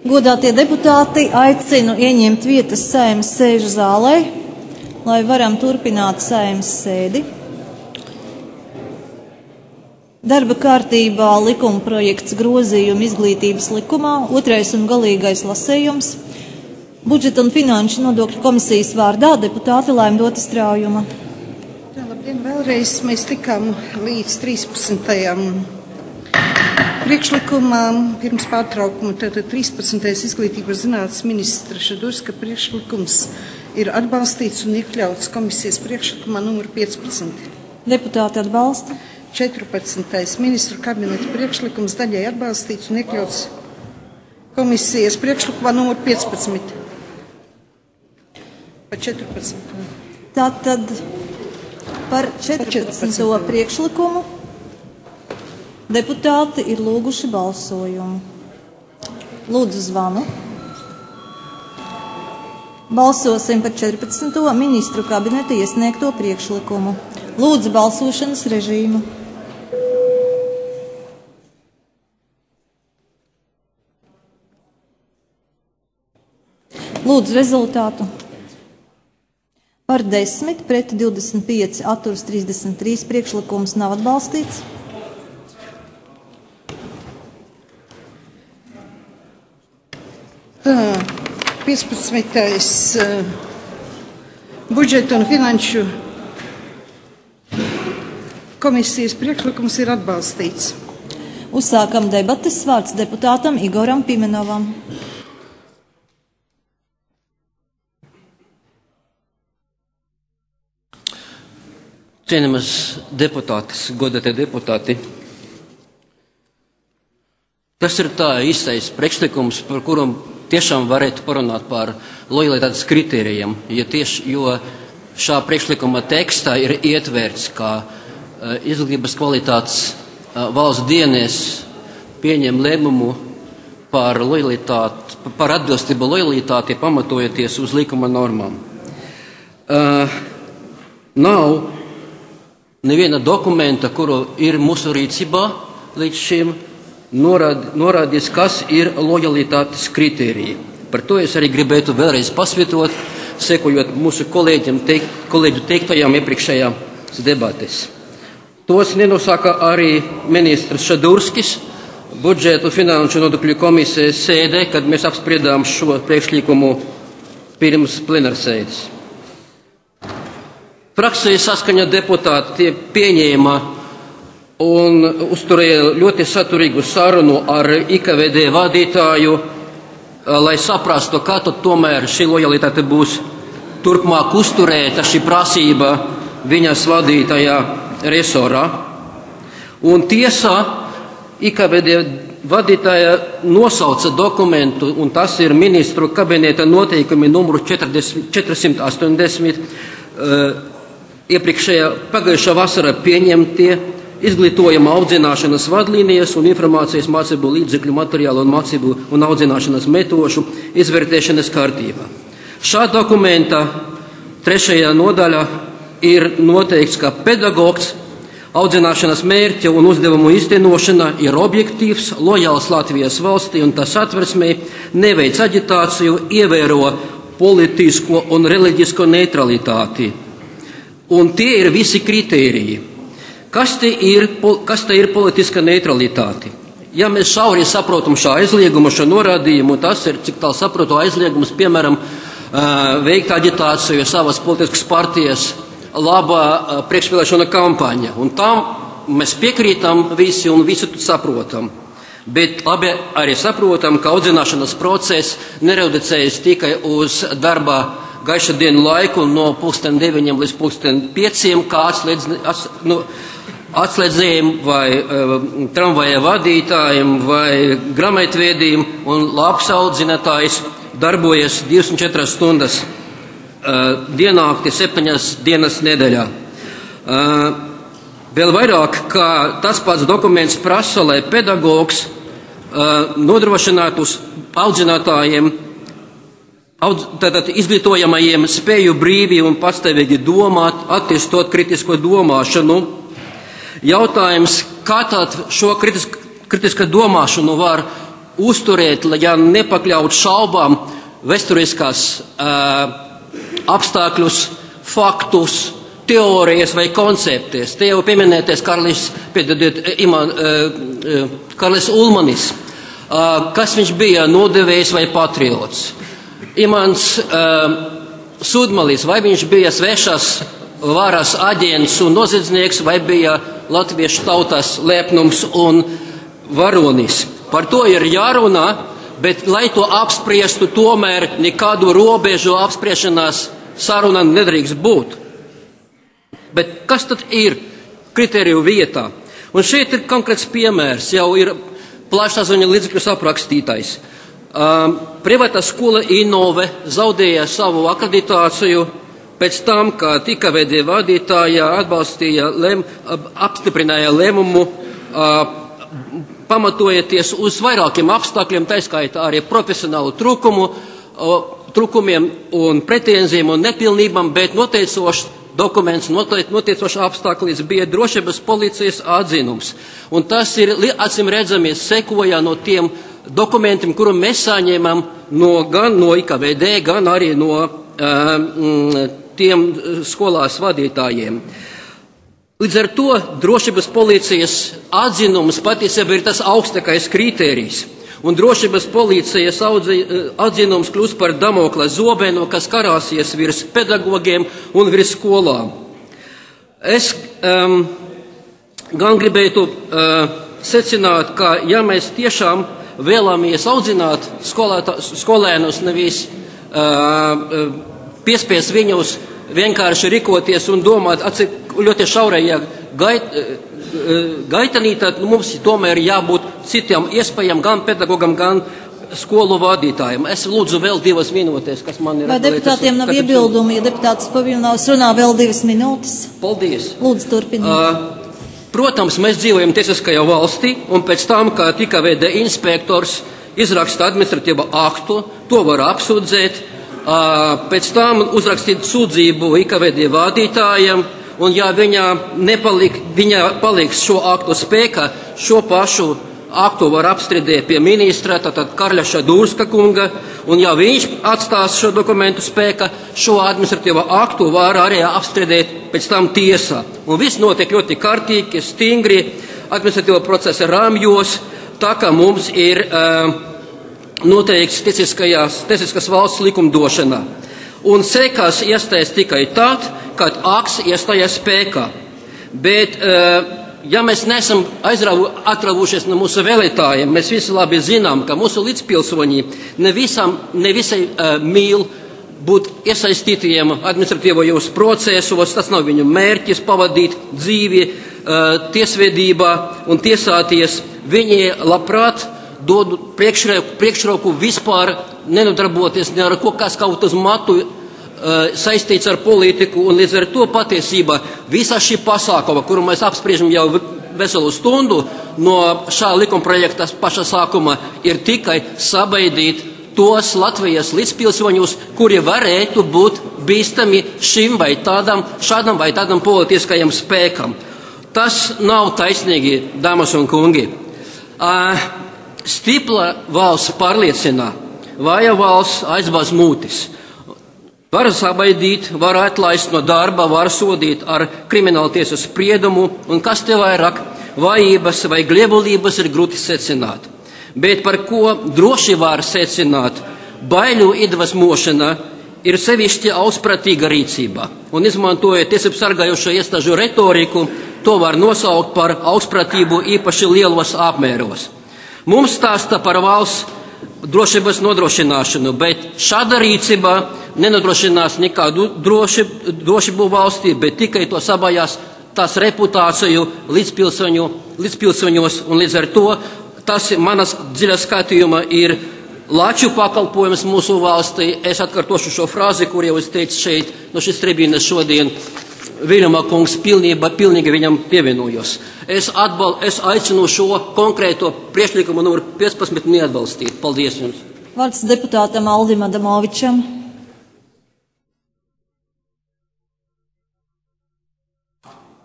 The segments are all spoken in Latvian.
Godātie deputāti, aicinu ieņemt vietas Saeimas sēžu zālē, lai varam turpināt Saeimas sēdi. Darba kārtībā likuma projekts grozījuma izglītības likumā, otrais un galīgais lasējums. Budžeta un finanšu nodokļu komisijas vārdā deputāte Laimdota Straujuma. Labdien, vēlreiz mēs tikām līdz 13. priekšlikumam pirms pārtraukuma. Tātad 13. izglītības zinātnes ministra Šadurska priekšlikums ir atbalstīts un iekļauts komisijas priekšlikumā numur 15. Deputāti atbalsta. 14. ministru kabineta priekšlikums daļai atbalstīts un iekļauts komisijas priekšlikumā numur 15. Par 14. Tātad par 14. priekšlikumu deputāti ir lūguši balsojumu. Lūdzu zvanu. Balsosim par 14. ministru kabineta iesniegto priekšlikumu. Lūdzu balsošanas režīmu. Lūdzu rezultātu. Par 10, pret 25, atturas 33, priekšlikums nav atbalstīts. Tā, 15. Budžeta un finanšu komisijas priekšlikums ir atbalstīts. Uzsākam debates, vārds deputātam Igoram Pimenovam. Cienījamas deputātes, godātie deputāti, tas ir tā īstais priekšlikums, par kuram tiešām varētu parunāt par lojalitātes kritērijiem, jo šā priekšlikuma tekstā ir ietverts, ka izglītības kvalitātes valsts dienas pieņem lēmumu par atbilstību lojalitāti, pamatojoties uz likuma normām. Nav neviena dokumenta, kuru ir mūsu rīcībā līdz šim, norādījis, kas ir lojalitātes kritēriji. Par to es arī gribētu vēlreiz pasvietot, sekojot mūsu kolēģu teiktajām iepriekšējās debates. Tos nenosaka arī ministrs Šadurskis budžetu finanšu nodokļu komisijas sēdē, kad mēs apspriedām šo priekšlikumu pirms plenārsēdes. Praksē saskaņā deputāti pieņēma un uzturēja ļoti saturīgu sarunu ar IKVD vadītāju, lai saprastu, kā tad tomēr šī lojalitāte būs turpmāk uzturēta, šī prasība viņas vadītājā resorā. Un tiesā IKVD vadītāja nosauca dokumentu, un tas ir ministru kabineta noteikumi numuru 480, iepriekšējā pagājušā vasarā pieņemtie izglītojuma audzināšanas vadlīnijas un informācijas mācību līdzekļu materiālu un mācību un audzināšanas metožu izvērtēšanas kārtībā. Šā dokumenta 3. nodaļā ir noteikts, ka pedagogs audzināšanas mērķa un uzdevumu īstenošana ir objektīvs, lojāls Latvijas valstī un tas satversmē, neveic aģitāciju, ievēro politisko un reliģisko neutralitāti. Un tie ir visi kritēriji. Kas te ir politiska neutralitāte? Ja mēs šauri saprotam šo aizliegumu, šo norādījumu, tas ir, cik tālu saprotu, aizliegums, piemēram, veikt aģitāciju savas politiskas partijas labā priekšvēlēšana kampaņa. Un tam mēs piekrītam visi un visu saprotam. Bet labi arī saprotam, ka audzināšanas process nereducējas tikai uz darba gaiša dienu laiku no 9:00 līdz 5:00, kā atslēdzējiem vai tramvaja vadītājiem vai grāmatvedījiem, un labs audzinātājs darbojas 24 stundas diennaktī, 7 dienas nedēļā. Vēl vairāk, ka tas pats dokuments prasa, lai pedagogs nodrošinātu audzinātājiem, tātad izglītojamajiem spēju brīvi un pastāvīgi domāt, attīstot kritisko domāšanu. Jautājums, kā tad šo kritisko domāšanu var uzturēt, ja nepakļaut šaubām vēsturiskās apstākļus, faktus, teorijas vai konceptes. Te jau pieminēties Karlis Ulmanis, kas viņš bija, nodevējs vai patriots. Imants Sudmalis, vai viņš bija svešas varas aģents un noziedznieks, vai bija latviešu tautas lepnums un varonis. Par to ir jārunā, bet, lai to apspriestu, tomēr nekādu robežu apspriešanās saruna nedrīkst būt. Bet kas tad ir kriteriju vietā? Un šeit ir konkrēts piemērs, jau ir plašsaziņas līdzekļus aprakstītais. Privātā skola Innove zaudēja savu akreditāciju pēc tam, kad IKVD vadītāja apstiprināja lēmumu, pamatojoties uz vairākiem apstākļiem, tā skaitā arī profesionālu trūkumiem un pretenzijiem un nepilnībām, bet noteicošs dokuments, noteicošs apstākļus bija drošības policijas atzinums. Un tas ir acīm redzami sekoja no tiem dokumentiem, kuru mēs saņēmām gan no IKVD, gan arī no tiem skolās vadītājiem. Līdz ar to drošības policijas atzinums patiesībā ir tas augstākais kritērijs. Un drošības policijas atzinums kļūst par Damokla zobenu, kas karāsies virs pedagogiem un virs skolām. Es gan gribētu secināt, ka ja mēs tiešām vēlamies audzināt skolēnus, nevis piespies viņus vienkārši rīkoties un domāt ļoti šaurajā gaitenī, tad mums tomēr jābūt citiem iespējām gan pedagogam, gan skolu vadītājiem. Es lūdzu vēl 2 minūtes, kas man ir. Vai deputātiem nav iebildumi, ja deputāts Pavīnovs runā vēl 2 minūtes? Paldies. Lūdzu, turpiniet. Protams, mēs dzīvojam tiesiskajā valstī, un pēc tam, kad IKVD inspektors izraksta administratīvu aktu, to var apsūdzēt, pēc tam uzrakstīt sūdzību IKVD vadītājiem, un ja viņa paliks šo aktu spēkā, šo pašu aktu var apstrīdēt pie ministra, tātad Karļaša Dūrska kunga, un ja viņš atstās šo dokumentu spēkā, šo administratīvo aktu var arī apstrīdēt pēc tam tiesā. Un viss notiek ļoti kārtīgi, stingri, administratīvo procesa rāmjos, tā kā mums ir noteikts tiesiskas valsts likumdošana. Un sekās iestājas tikai tad, kad akts iestājas spēkā. Bet, ja mēs neesam atravušies no mūsu vēlētājiem, mēs visi labi zinām, ka mūsu līdzpilsoņi nevisai mīl būt iesaistītiem administratīvajos procesos, tas nav viņu mērķis pavadīt dzīvi tiesvedībā un tiesāties. Viņi labprāt dod priekšroku vispār nenodarboties ne ar ko, kas kaut uz matu saistīts ar politiku, un līdz ar to patiesībā visa šī pasākuma, kuru mēs apspriežam jau veselu stundu no šā likumprojekta paša sākuma, ir tikai sabaidīt tos Latvijas līdzpilsoņus, kuri varētu būt bīstami šim vai šādam vai tādam politiskajam spēkam. Tas nav taisnīgi, dāmas un kungi. Stipra valsts pārliecina, vāja valsts aizbāz mūtis. Var sabaidīt, var atlaist no darba, var sodīt ar krimināltiesas spriedumu, un kas te vairāk, vājības vai gliebulības ir grūti secināt. Bet par ko droši var secināt, baiļu iedvesmošana ir sevišķi augstprātīga rīcība. Un izmantojot tiesību sargājošo iestāžu retoriku, to var nosaukt par augstprātību īpaši lielos apmēros. Mums stāsta par valsts drošības nodrošināšanu, bet šāda rīcība nenodrošinās nekādu drošību valstī, bet tikai to sabājās tās reputāciju līdzpilsoņos, un līdz ar to tas manas dziļa skatījuma ir Laču pakalpojums mūsu valstī. Es atkārtošu šo frāzi, kur jau es teicu šeit no šīs tribīnes šodien. Viļņama kungs pilnīgi viņam pievienojos. Es aicinu šo konkrēto priekšlikumu numur 15 neatbalstīt. Paldies jums. Vārds deputātam Aldim Adamovičam.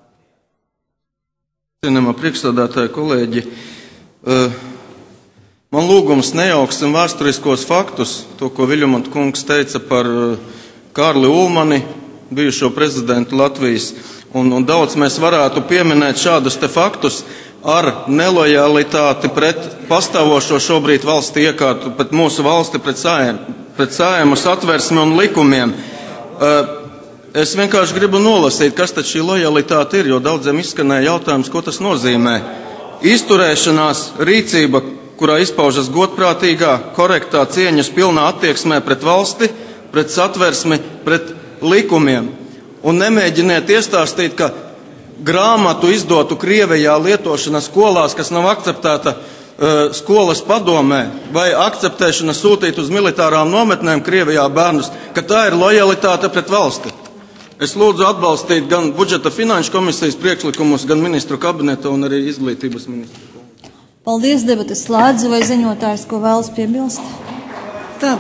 Cienījamā priekšstādātāja kolēģi, Man lūgums nejauksim vēsturiskos faktus, to, ko Viļņamanta kungs teica par Kārli Ulmani, bijušo prezidentu Latvijas, un daudz mēs varētu pieminēt šādus te faktus ar nelojalitāti pret pastāvošo šobrīd valsti iekārtu, pret mūsu valsti, pret Saeimu satversmi un likumiem. Es vienkārši gribu nolasīt, kas tad šī lojalitāte ir, jo daudziem izskanēja jautājums, ko tas nozīmē. Izturēšanās rīcība, kurā izpaužas godprātīgā, korektā, cieņas pilnā attieksmē pret valsti, pret satversmi, pret likumiem. Un nemēģiniet iestāstīt, ka grāmatu izdotu Krievijā lietošana skolās, kas nav akceptēta skolas padomē, vai akceptēšana sūtīt uz militārām nometnēm Krievijā bērnus, ka tā ir lojalitāte pret valsti. Es lūdzu atbalstīt gan budžeta finanšu komisijas priekšlikumus, gan ministru kabineta un arī izglītības ministru. Paldies, debates slēdzu, vai ziņotājs, ko vēlas piebilst? Tā,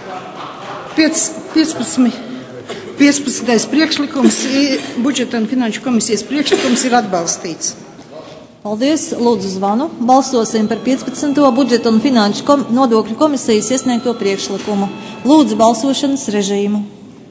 15. priekšlikums, budžeta un finanšu komisijas priekšlikums ir atbalstīts. Paldies, lūdzu zvanu. Balsosim par 15. budžeta un finanšu nodokļu komisijas iesniegto priekšlikumu. Lūdzu balsošanas režīmu.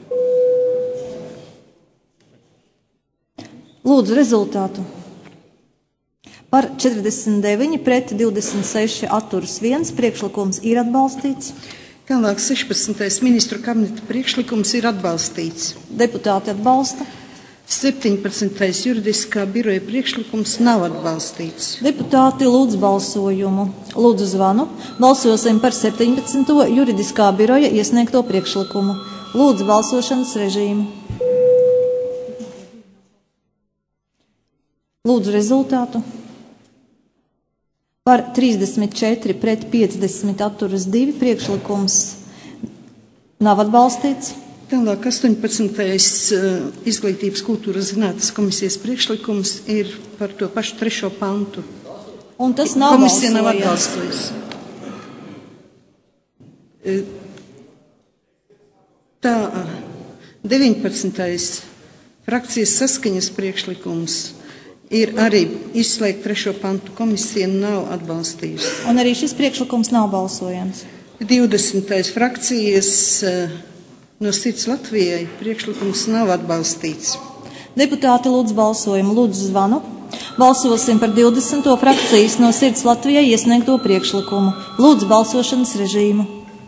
Lūdzu rezultātu. Par 49 pret 26 atturas 1 priekšlikums ir atbalstīts. Tālāk 16. ministru kabineta priekšlikums ir atbalstīts. Deputāti atbalsta. 17. juridiskā biroja priekšlikums nav atbalstīts. Deputāti lūdz balsojumu. Lūdzu zvanu. Balsosim par 17. juridiskā biroja iesniegto priekšlikumu. Lūdzu balsošanas režīmu. Lūdzu rezultātu. Par 34 pret 50 atturas 2 priekšlikums nav atbalstīts. Tālāk 18. izglītības kultūras zinātnes komisijas priekšlikums ir par to pašu 3. pantu. Un tas nav Komisija nav atbalstījusi. Tā 19. frakcijas saskaņas priekšlikums ir arī izslēgt 3. pantu, komisija nav atbalstījusi. Un arī šis priekšlikums nav balsojams. 20. frakcijas no Sirds Latvijai priekšlikums nav atbalstīts. Deputāti lūdz balsojumu. Lūdzu zvanu. Balsosim par 20. frakcijas no Sirds Latvijai iesniegto priekšlikumu. Lūdzu balsošanas režīmu.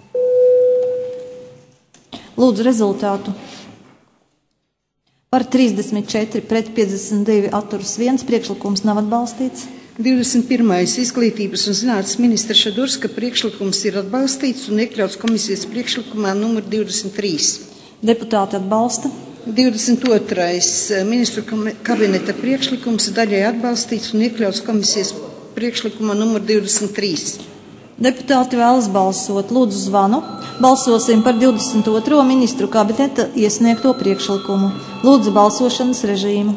Lūdzu rezultātu. Par 34 pret 52 atturas 1 priekšlikums nav atbalstīts. 21. izglītības un zinātnes ministra Šadurska priekšlikums ir atbalstīts un iekļauts komisijas priekšlikumā numur 23. Deputāti atbalsta. 22. ministru kabineta priekšlikums daļai atbalstīts un iekļauts komisijas priekšlikumā numur 23. Deputāti vēlas balsot. Lūdzu zvanu. Balsosim par 22. ministru kabineta iesniegto priekšlikumu. Lūdzu balsošanas režīmu.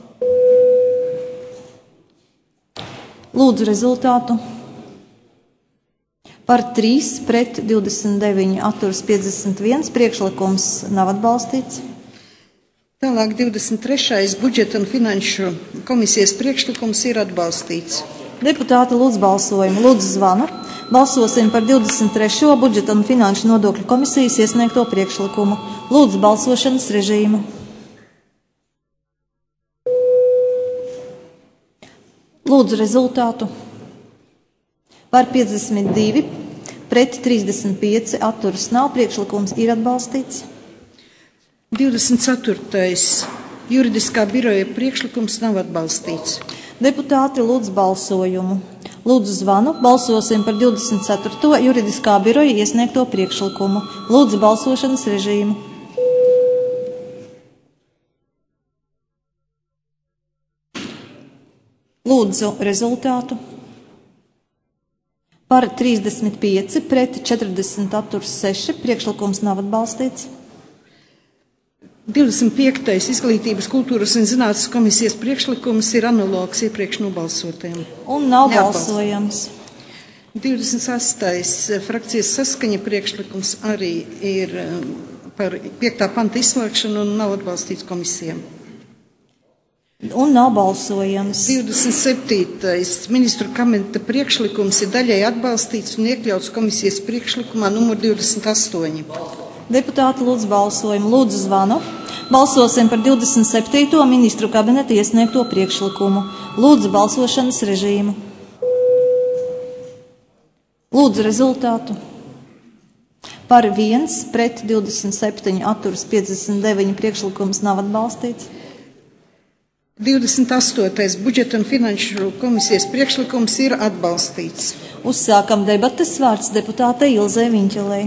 Lūdzu rezultātu. Par 3 pret 29 atturas 51 priekšlikums nav atbalstīts. Tālāk 23. budžeta un finanšu komisijas priekšlikums ir atbalstīts. Deputāti lūdz balsojumu. Lūdzu zvanu. Balsosim par 23. budžeta un finanšu nodokļu komisijas iesniegto priekšlikumu. Lūdzu balsošanas režīmu. Lūdzu rezultātu. Par 52 pret 35 atturas nav, priekšlikums ir atbalstīts. 24. juridiskā biroja priekšlikums nav atbalstīts. Deputāti lūdz balsojumu. Lūdzu zvanu. Balsosim par 24. juridiskā biroja iesniegto priekšlikumu. Lūdzu balsošanas režīmu. Lūdzu rezultātu. Par 35 pret 40 atturas 6 priekšlikums nav atbalstīts. 25. izglītības, kultūras un zinātnes komisijas priekšlikums ir analogs iepriekš nobalsotiem. Un nav balsojams. 28. frakcijas saskaņa priekšlikums arī ir par 5. panta izslēgšanu un nav atbalstīts komisijām. Un nav balsojams. 27. Ministru kabineta priekšlikums ir daļai atbalstīts un iekļauts komisijas priekšlikumā numur 28. Deputāti lūdzu balsojumu. Lūdzu zvanu. Balsosim par 27. ministru kabineta iesniegto priekšlikumu. Lūdzu balsošanas režīmu. Lūdzu rezultātu. Par 1, pret 27, atturas 59, priekšlikums nav atbalstīts. 28. budžeta un finanšu komisijas priekšlikums ir atbalstīts. Uzsākam debates, vārds deputātei Ilzei Viņķelei.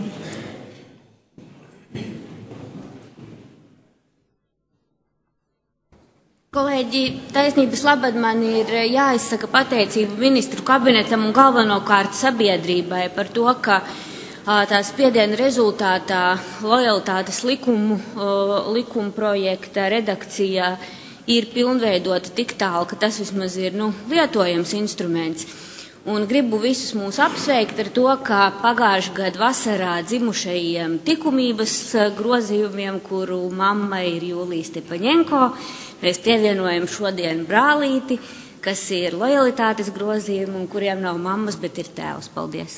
Kolēģi, taisnības labad man ir jāizsaka pateicību ministru kabinetam un galvenokārt sabiedrībai par to, ka tā spiediena rezultātā lojalitātes likuma projekta redakcija ir pilnveidota tik tālu, ka tas vismaz ir lietojams instruments. Un gribu visus mūs apsveikt ar to, ka pagājušā gada vasarā dzimušajiem likumības grozījumiem, kuru mamma ir Jūlija Stepaņenko, mēs pievienojam šodien brālīti, kas ir lojalitātes grozījumi un kuriem nav mammas, bet ir tēvs. Paldies!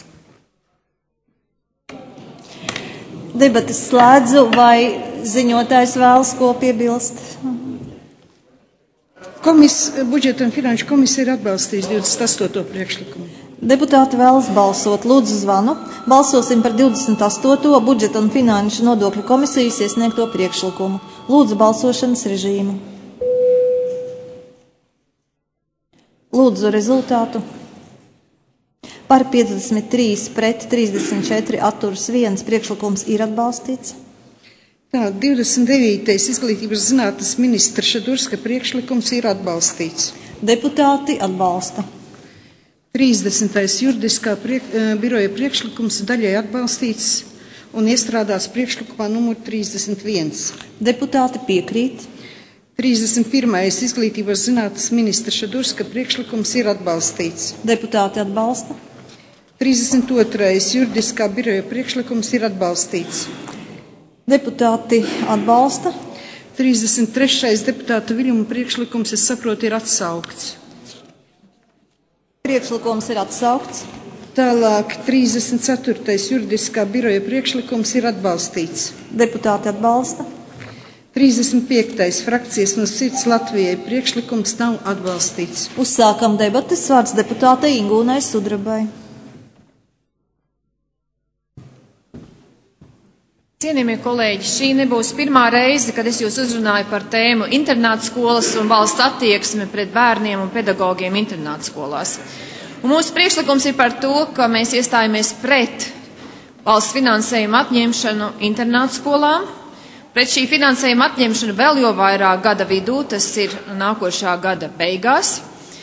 Debates slēdzu, vai ziņotājs vēlas ko piebilst? Budžeta un finanšu komisija ir atbalstījusi 28. priekšlikumu. Deputāti vēlas balsot. Lūdzu zvanu. Balsosim par 28. budžeta un finanšu nodokļu komisijas iesniegto priekšlikumu. Lūdzu balsošanas režīmu. Lūdzu rezultātu. Par 53, pret 34, atturas 1, priekšlikums ir atbalstīts. Tā, 29. izglītības zinātnes ministra Šadurska priekšlikums ir atbalstīts. Deputāti atbalsta. 30. juridiskā biroja priekšlikums daļai atbalstīts un iestrādāts priekšlikumā numur 31. Deputāti piekrīt. 31. izglītības zinātnes ministra Šadurska priekšlikums ir atbalstīts. Deputāti atbalsta. 32. juridiskā biroja priekšlikums ir atbalstīts. Deputāti atbalsta. 33. deputāta Viļņuma priekšlikums, es saprotu, ir atsaukts. Priekšlikums ir atsaukts. Tālāk 34. juridiskā biroja priekšlikums ir atbalstīts. Deputāti atbalsta. 35. frakcijas no Sirds Latvijai priekšlikums nav atbalstīts. Uzsākam debates, vārds deputātei Ingūnai Sudrabai. Cienījamie kolēģi, šī nebūs pirmā reize, kad es jūs uzrunāju par tēmu internāta skolas un valsts attieksme pret bērniem un pedagogiem internāta skolās. Un mūsu priekšlikums ir par to, ka mēs iestājamies pret valsts finansējumu atņemšanu internāta skolām, pret šī finansējuma atņemšanu vēl jo vairāk gada vidū, tas ir nākošā gada beigās.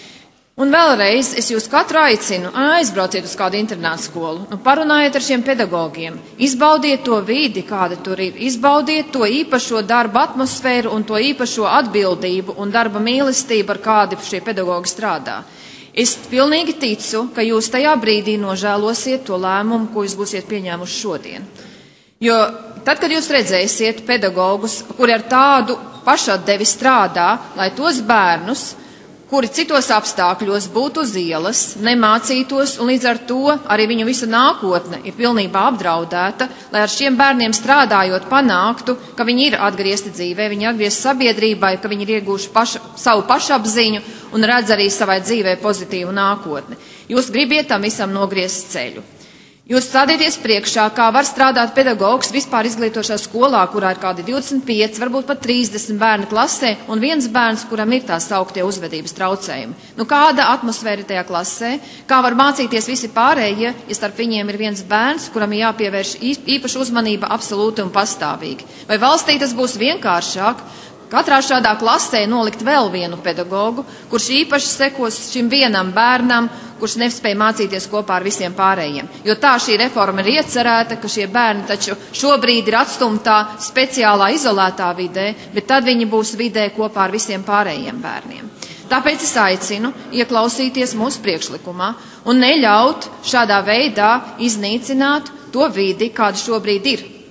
Un vēlreiz es jūs katru aicinu, aizbrauciet uz kādu internātu skolu, parunājiet ar šiem pedagogiem, izbaudiet to vidi, kāda tur ir, izbaudiet to īpašo darba atmosfēru un to īpašo atbildību un darba mīlestību, ar kādi šie pedagogi strādā. Es pilnīgi ticu, ka jūs tajā brīdī nožēlosiet to lēmumu, ko jūs būsiet pieņēmuši šodien. Jo tad, kad jūs redzēsiet pedagogus, kuri ar tādu pašatdevi strādā, lai tos bērnus, kuri citos apstākļos būtu uz ielas, nemācītos, un līdz ar to arī viņu visa nākotne ir pilnībā apdraudēta, lai ar šiem bērniem strādājot panāktu, ka viņi ir atgriezti dzīvē, viņi atgriezti sabiedrībai, ka viņi ir iegūši savu pašapziņu un redz arī savai dzīvē pozitīvu nākotni. Jūs gribiet tam visam nogriezt ceļu. Jūs stādieties priekšā, kā var strādāt pedagogs vispār izglītošā skolā, kurā ir kādi 25, varbūt pat 30 bērni klasē un viens bērns, kuram ir tā sauktie uzvedības traucējumi. Kāda atmosfēra ir tajā klasē? Kā var mācīties visi pārējie, ja starp viņiem ir viens bērns, kuram ir jāpievērš īpaša uzmanība absolūti un pastāvīgi? Vai valstī tas būs vienkāršāk? Katrā šādā klasē nolikt vēl vienu pedagogu, kurš īpaši sekos šim vienam bērnam, kurš nespēja mācīties kopā ar visiem pārējiem. Jo tā šī reforma ir iecerēta, ka šie bērni taču šobrīd ir atstumtā speciālā izolētā vidē, bet tad viņi būs vidē kopā ar visiem pārējiem bērniem. Tāpēc es aicinu ieklausīties mūsu priekšlikumā un neļaut šādā veidā iznīcināt to vidi, kāda šobrīd ir.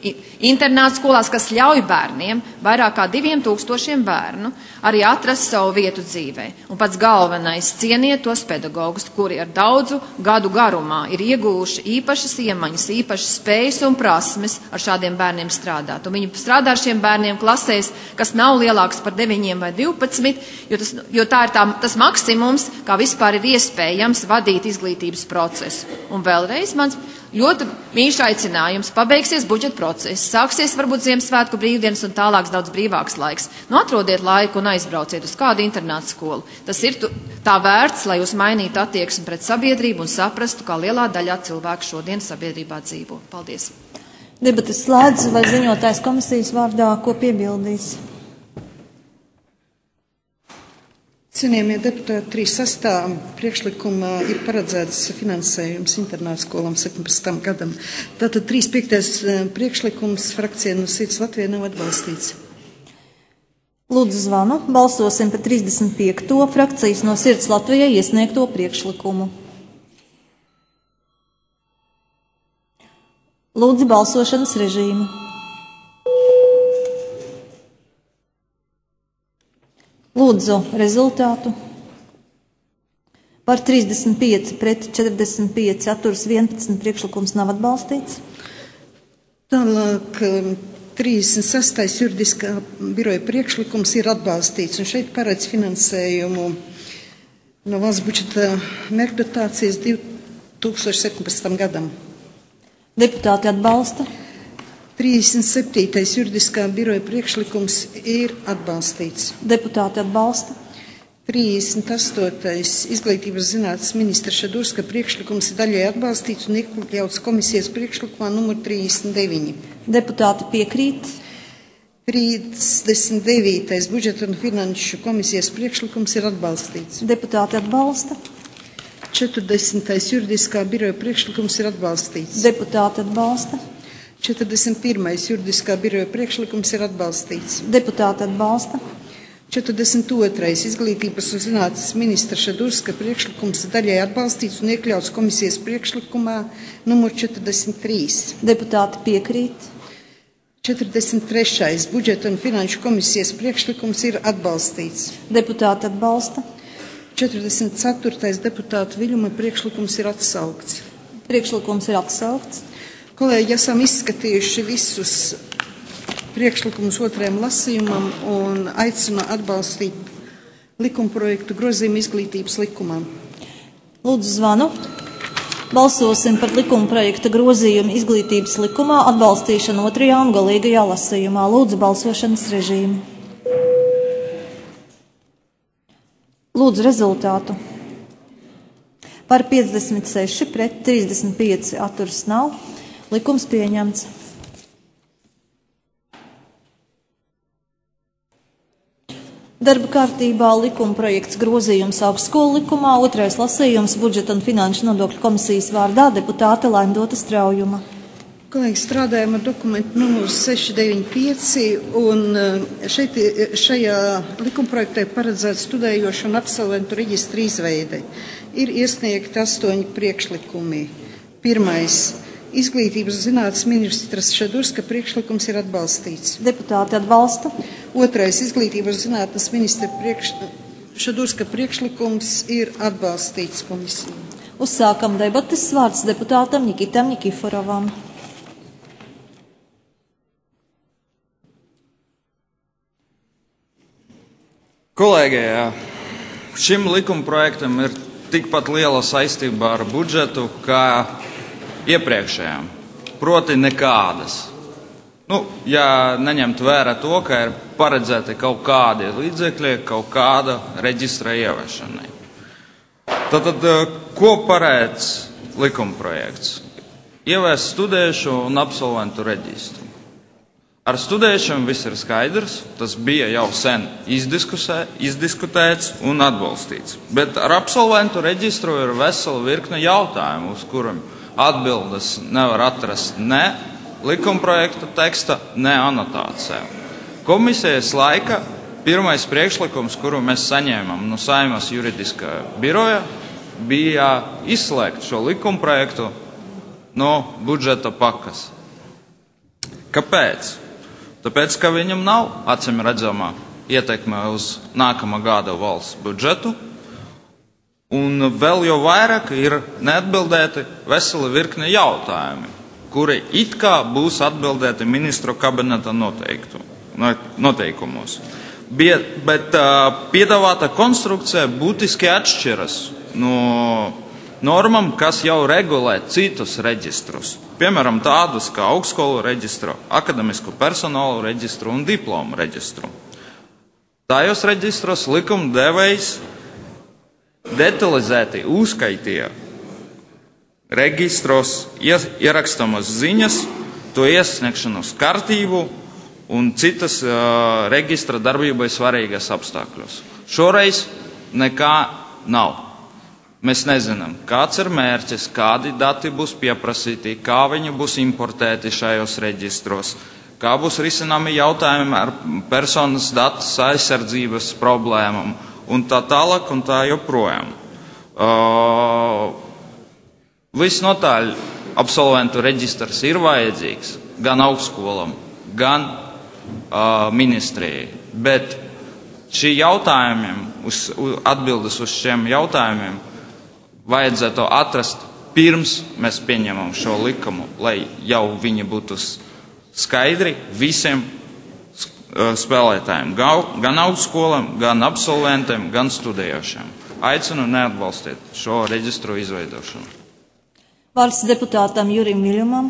internātu skolās, kas ļauj bērniem, vairāk kā 2000 bērnu, arī atrast savu vietu dzīvē. Un pats galvenais - cieniet tos pedagogus, kuri ar daudzu gadu garumā ir ieguvuši īpašas iemaņas, īpašas spējas un prasmes ar šādiem bērniem strādāt. Un viņi strādā ar šiem bērniem klasēs, kas nav lielāks par 9 vai 12, jo tā ir tas maksimums, kā vispār ir iespējams vadīt izglītības procesu. Un vēlreiz mans ļoti mīļš aicinājums. Pabeigsies budžeta process, sāksies varbūt Ziemassvētku brīvdienas un tālāks daudz brīvāks laiks. Nu, atrodiet laiku un aizbrauciet uz kādu internātu skolu. Tas ir tā vērts, lai jūs mainītu attieksmi pret sabiedrību un saprastu, kā lielā daļā cilvēku šodien sabiedrībā dzīvo. Paldies! Debates slēdz, vai ziņotājs komisijas vārdā ko piebildīs? Cienījamie deputāti, 36. priekšlikumā ir paredzēts finansējums internātu skolām 17. gadam. Tātad 35. priekšlikums frakcija No Sirds Latvijai nav atbalstīts. Lūdzu zvanu, balsosim par 35. frakcijas No Sirds Latvijai iesniegto priekšlikumu. Lūdzu balsošanas režīmu. Lūdzu rezultātu. Par 35 pret 45 atturs 11 priekšlikums nav atbalstīts. Tālāk 36. juridiskā biroja priekšlikums ir atbalstīts, un šeit paredz finansējumu no valsts budžeta mērķdotācijas 2017. gadam. Deputāti atbalsta. 37. juridiskā biroja priekšlikums ir atbalstīts. Deputāti atbalsta. 38. izglītības zinātnes ministra Šadurska priekšlikums ir daļai atbalstīts un iekļauts komisijas priekšlikumā numur 39. Deputāti piekrīt. 39. budžeta un finanšu komisijas priekšlikums ir atbalstīts. Deputāti atbalsta. 40. juridiskā biroja priekšlikums ir atbalstīts. Deputāti atbalsta. 41. juridiskā biroja priekšlikums ir atbalstīts. Deputāti atbalsta. 42. izglītības un zinātnes ministra Šadurska priekšlikums daļai atbalstīts un iekļauts komisijas priekšlikumā numur 43. Deputāti piekrīt. 43. budžeta un finanšu komisijas priekšlikums ir atbalstīts. Deputāti atbalsta. 44. deputāta Viļuma priekšlikums ir atsaukts. Priekšlikums ir atsaukts. Kolēģi, esam izskatījuši visus priekšlikumus otrajam lasījumam un aicinu atbalstīt likumprojektu grozījumu izglītības likumā. Lūdzu zvanu. Balsosim par likumprojekta grozījumu izglītības likumā atbalstīšanu otrajā un galīgajā lasījumā. Lūdzu balsošanas režīmu. Lūdzu rezultātu. Par 56 pret 35 atturs nav. Likums pieņemts. Darba kārtībā likumprojekts grozījums augstskolu likumā, otrais lasījums budžeta un finanšu nodokļu komisijas vārdā deputāte Laimdota Straujuma. Kolēģi, strādājam ar dokumentu numuru 695, un šajā likumprojektē paredzēts studējošu un absolventu reģistru izveide. Ir iesniegti 8 priekšlikumi. Pirmais. Izglītības zinātnes ministras Šadurska priekšlikums ir atbalstīts. Deputāti atbalsta. Otrais. Izglītības zinātnes ministra Šadurska priekšlikums ir atbalstīts komisiju. Uzsākam debates. Vārds deputātam Nikitam Nikiforovam. Kolēģi, šim likumprojektam ir tikpat liela saistība ar budžetu kā iepriekšējām, proti nekādas. Ja neņemt vērā to, ka ir paredzēti kaut kādi līdzekļi, kaut kāda reģistra ieviešanai. Tad, ko paredz likumprojekts? Ieviest studējušu un absolventu reģistru. Ar studēšanu viss ir skaidrs, tas bija jau sen izdiskutēts un atbalstīts. Bet ar absolventu reģistru ir vesela virkne jautājumu, uz kuriem atbildes nevar atrast ne likumprojekta teksta, ne anotācijā. Komisijas laika pirmais priekšlikums, kuru mēs saņēmām no Saeimas juridiskā biroja, bija izslēgt šo likumprojektu no budžeta pakas. Kāpēc? Tāpēc, ka viņam nav acīm redzamā ietekme uz nākamā gada valsts budžetu, un vēl jau vairāk ir neatbildēti veseli virkne jautājumi, kuri it kā būs atbildēti ministru kabineta noteikumos. Bet piedāvāta konstrukcija būtiski atšķiras no normām, kas jau regulē citus reģistrus. Piemēram, tādus kā augstskolu reģistru, akademisko personālu reģistru un diplomu reģistru. Tajos reģistros likumdevējs detalizēti uzskaitīja registros ierakstāmas ziņas, to iesniegšanas kārtību un citas reģistra darbībai svarīgas apstākļus. Šoreiz nekā nav. Mēs nezinām, kāds ir mērķis, kādi dati būs pieprasīti, kā viņi būs importēti šajos reģistros, kā būs risināmi jautājumi ar personas datus aizsardzības problēmām un tā tālāk un tā joprojām. Visnotaļ absolventu reģistrs ir vajadzīgs gan augstskolam, gan ministrijai, bet šī jautājumiem, atbildes uz šiem jautājumiem vajadzētu atrast pirms mēs pieņemam šo likumu, lai jau viņi būtu skaidri visiem spēlētājiem, gan augstskolam, gan absolventiem, gan studējošiem. Aicinu neatbalstīt šo reģistru izveidošanu. Vārds deputātam Jurim Viļņumam.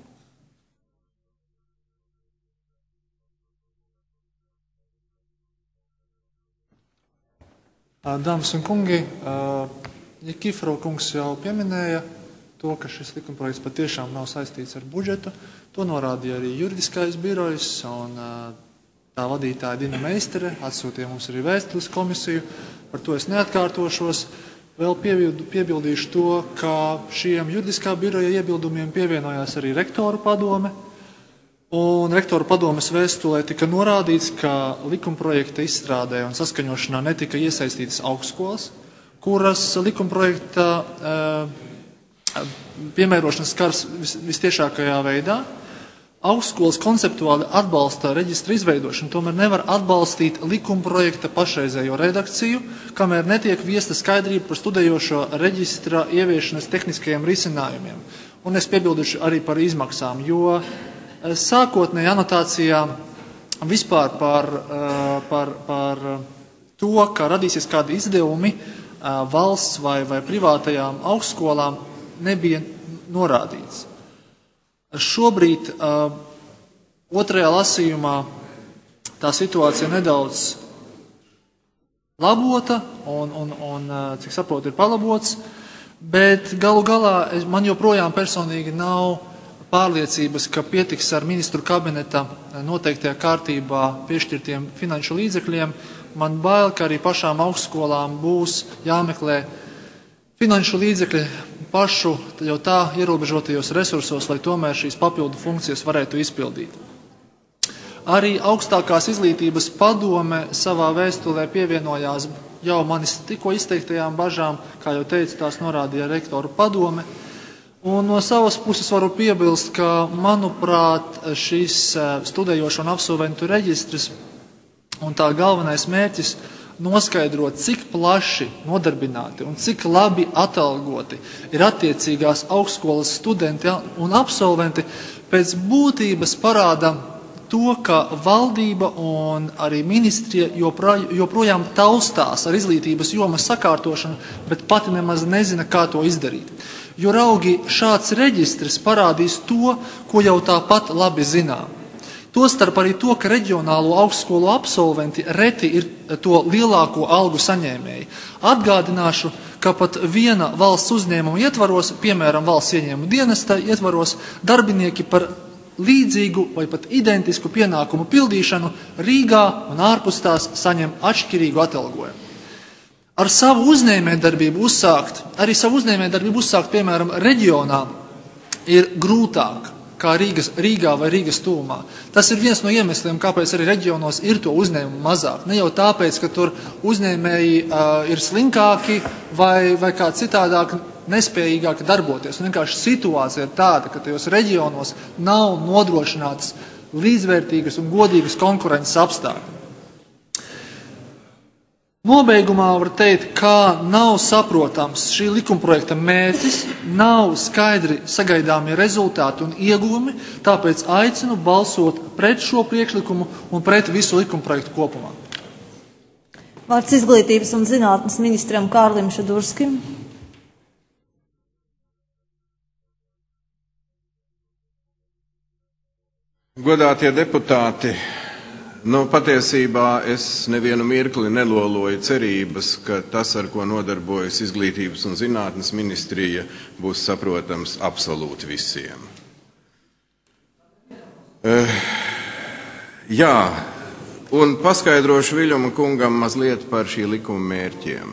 Dāmas un kungi, Nikiforo kungs jau pieminēja to, ka šis likumprojekts patiešām nav saistīts ar budžetu. To norādīja arī juridiskais birojs un tā vadītāja Dina Meistere. Atsūtīja mums arī vēstules komisiju. Par to es neatkārtošos. Vēl piebildīšu to, ka šiem juridiskā biroja iebildumiem pievienojās arī rektoru padome. Un rektoru padomes vēstulē tika norādīts, ka likumprojekta izstrādē un saskaņošanā netika iesaistītas augstskolas, kuras likumprojekta piemērošanas skars vistiešākajā veidā. Augstskolas konceptuāli atbalsta reģistra izveidošanu, tomēr nevar atbalstīt likumprojekta pašreizējo redakciju, kamēr netiek viesta skaidrība par studējošo reģistra ieviešanas tehniskajiem risinājumiem. Un es piebildīšu arī par izmaksām, jo sākotnējā anotācijā vispār par to, ka radīsies kādi izdevumi valsts vai privātajām augstskolām, nebija norādīts. Šobrīd otrajā lasījumā tā situācija nedaudz labota un cik saprotu, ir palabots, bet galu galā man joprojām personīgi nav pārliecības, ka pietiks ar ministru kabineta noteiktajā kārtībā piešķirtiem finanšu līdzekļiem. Man bail, ka arī pašām augstskolām būs jāmeklē finanšu līdzekļi pašu jau tā ierobežotajos resursos, lai tomēr šīs papildu funkcijas varētu izpildīt. Arī augstākās izglītības padome savā vēstulē pievienojās jau manis tikko izteiktajām bažām, kā jau teicu, tās norādīja rektoru padome. Un no savas puses varu piebilst, ka, manuprāt, šis studējošo un absolventu reģistrs un tā galvenais mērķis noskaidrot, cik plaši nodarbināti un cik labi atalgoti ir attiecīgās augstskolas studenti un absolventi, pēc būtības parāda to, ka valdība un arī ministrija joprojām taustās ar izglītības jomas sakārtošanu, bet pati nemaz nezina, kā to izdarīt. Jo raugi šāds reģistrs parādīs to, ko jau tāpat labi zinām. Tostarp arī to, ka reģionālo augstskolu absolventi reti ir to lielāko algu saņēmēji. Atgādināšu, ka pat viena valsts uzņēmuma ietvaros, piemēram, valsts ieņēmuma dienesta ietvaros, darbinieki par līdzīgu vai pat identisku pienākumu pildīšanu Rīgā un ārpus tās saņem atšķirīgu atalgojumu. Ar savu uzņēmējdarbību uzsākt, piemēram, reģionā, ir grūtāk kā Rīgā vai Rīgas tuvumā. Tas ir viens no iemesliem, kāpēc arī reģionos ir to uzņēmumu mazāk. Ne jau tāpēc, ka tur uzņēmēji ir slinkāki vai kā citādāk nespējīgāki darboties. Un vienkārši situācija ir tāda, ka tajos reģionos nav nodrošināts līdzvērtīgas un godīgas konkurences apstākļi. Nobeigumā var teikt, ka nav saprotams šī likumprojekta mērķis, nav skaidri sagaidāmie rezultāti un ieguvumi, tāpēc aicinu balsot pret šo priekšlikumu un pret visu likumprojektu kopumā. Vārds izglītības un zinātnes ministram Kārlim Šadurskim. Godātie deputāti, patiesībā es nevienu mirkli neloloju cerības, ka tas, ar ko nodarbojas izglītības un zinātnes ministrija, būs saprotams absolūti visiem. Un paskaidrošu Viļuma kungam mazliet par šī likuma mērķiem.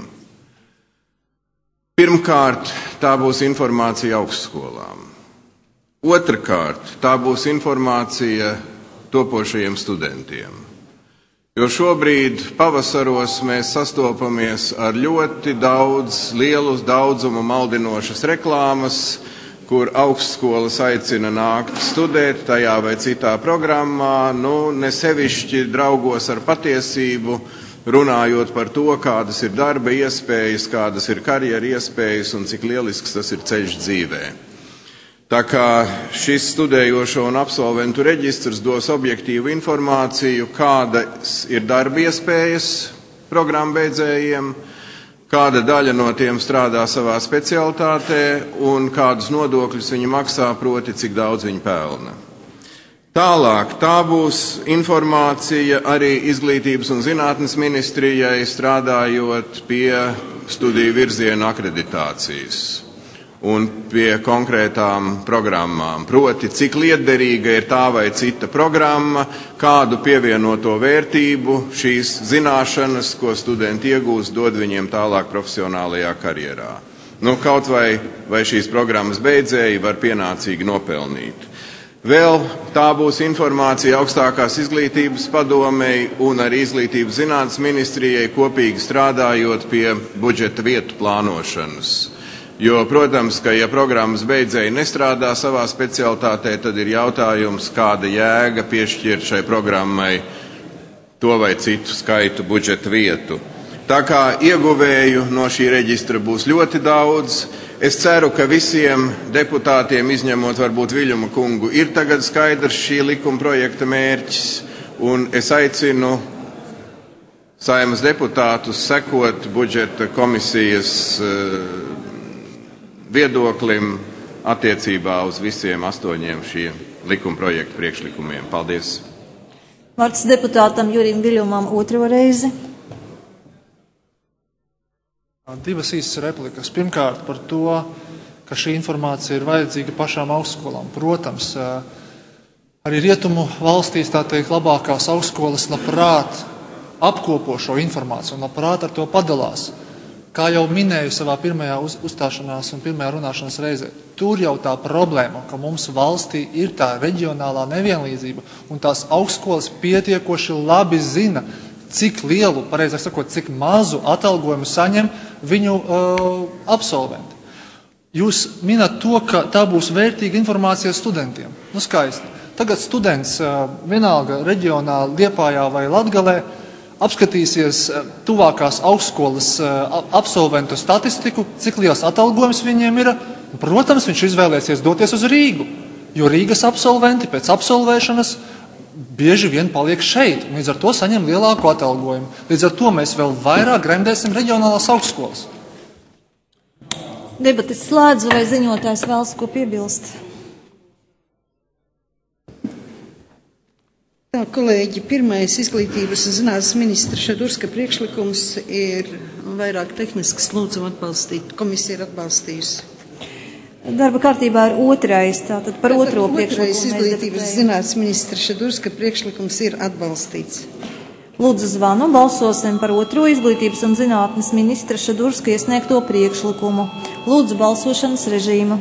Pirmkārt, tā būs informācija augstskolām. Otrakārt, tā būs informācija topošajiem studentiem. Jo šobrīd pavasaros mēs sastopamies ar ļoti lielu daudzumu maldinošas reklāmas, kur augstskolas aicina nākt studēt tajā vai citā programmā, ne sevišķi draugos ar patiesību, runājot par to, kādas ir darba iespējas, kādas ir karjeru iespējas un cik lielisks tas ir ceļš dzīvē. Tā kā šis studējošo un absolventu reģistrs dos objektīvu informāciju, kādas ir darba iespējas programmbeidzējiem, kāda daļa no tiem strādā savā specialitātē un kādus nodokļus viņi maksā, proti cik daudz viņi pelna. Tālāk, tā būs informācija arī izglītības un zinātnes ministrijai strādājot pie studiju virziena akreditācijas un pie konkrētām programmām. Proti, cik lietderīga ir tā vai cita programma, kādu pievienoto vērtību šīs zināšanas, ko studenti iegūst, dod viņiem tālāk profesionālajā karjerā. Kaut vai šīs programmas beidzēji var pienācīgi nopelnīt. Vēl tā būs informācija augstākās izglītības padomei un arī izglītības zinātnes ministrijai kopīgi strādājot pie budžeta vietu plānošanas. Jo, protams, ka ja programmas beidzēji nestrādā savā specialitātē, tad ir jautājums, kāda jēga piešķirt šai programmai to vai citu skaitu budžeta vietu. Tā kā ieguvēju no šī reģistra būs ļoti daudz, es ceru, ka visiem deputātiem, izņemot varbūt Viļuma kungu, ir tagad skaidrs šī likuma projekta mērķis, un es aicinu Saeimas deputātus sekot budžeta komisijas viedoklim attiecībā uz visiem 8 šiem likumprojektu priekšlikumiem. Paldies! Vārds deputātam Jurim Viļumam otro reizi. Divas īsas replikas. Pirmkārt par to, ka šī informācija ir vajadzīga pašām augstskolām. Protams, arī rietumu valstīs, tā teikt, labākās augstskolas labprāt apkopo šo informāciju un labprāt ar to padalās. Kā jau minēju savā pirmajā uzstāšanās un pirmajā runāšanas reizē, tur jau tā problēma, ka mums valstī ir tā reģionālā nevienlīdzība un tās augstskolas pietiekoši labi zina, cik lielu, pareizāk sakot, cik mazu atalgojumu saņem viņu absolventi. Jūs minat to, ka tā būs vērtīga informācija studentiem. Skaisti. Tagad students vienalga reģionā Liepājā vai Latgalē apskatīsies tuvākās augstskolas absolventu statistiku, cik liels atalgojums viņiem ir. Protams, viņš izvēlēsies doties uz Rīgu, jo Rīgas absolventi pēc absolvēšanas bieži vien paliek šeit, un līdz ar to saņem lielāku atalgojumu. Līdz ar to mēs vēl vairāk gremdēsim reģionālās augstskolas. Debates slēdzu, vai ziņotājs vēlas ko piebilst? Tā, kolēģi, pirmais izglītības un zinātnes ministra Šadurska priekšlikums ir vairāk tehnisks, lūdzam atbalstīt. Komisija ir atbalstījusi. Darba kārtībā ir otrais, tātad par otro priekšlikumu. Otrais izglītības un zinātnes ministra Šadurska priekšlikums ir atbalstīts. Lūdzu zvanu, balsosim par otro izglītības un zinātnes ministra Šadurska iesniegto priekšlikumu. Lūdzu balsošanas režīmu.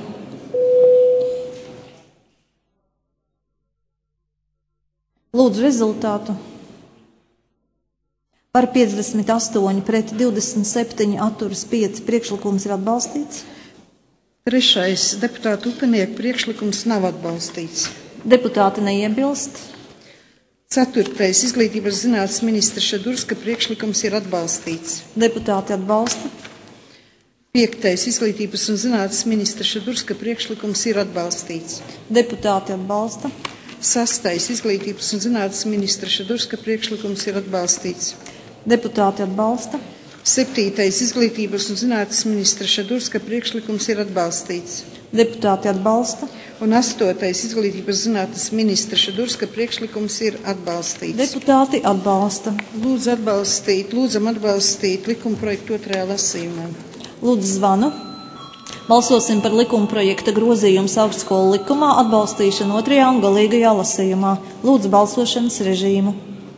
Lūdzu rezultātu. Par 58 pret 27 atturas 5 priekšlikums ir atbalstīts. Trešais deputāta Upenieka priekšlikums nav atbalstīts. Deputāti neiebilst. Ceturtais izglītības zinātnes ministra Šadurska priekšlikums ir atbalstīts. Deputāti atbalsta. Piektais izglītības un zinātnes ministra Šadurska priekšlikums ir atbalstīts. Deputāti atbalsta. Sastais izglītības un zinātnes ministra Šadurska priekšlikums ir atbalstīts. Deputāti atbalsta. Septītais izglītības un zinātnes ministra Šadurska priekšlikums ir atbalstīts. Deputāti atbalsta. Un astotais izglītības zinātnes ministra Šadurska priekšlikums ir atbalstīts. Deputāti atbalsta. Lūdzam atbalstīt likumprojektu otrajā lasījumā. Lūdzu zvanu. Balsosim par likumprojekta grozījums augstskolu likumā atbalstīšanu otrajā un galīgajā lasījumā. Lūdzu balsošanas režīmu.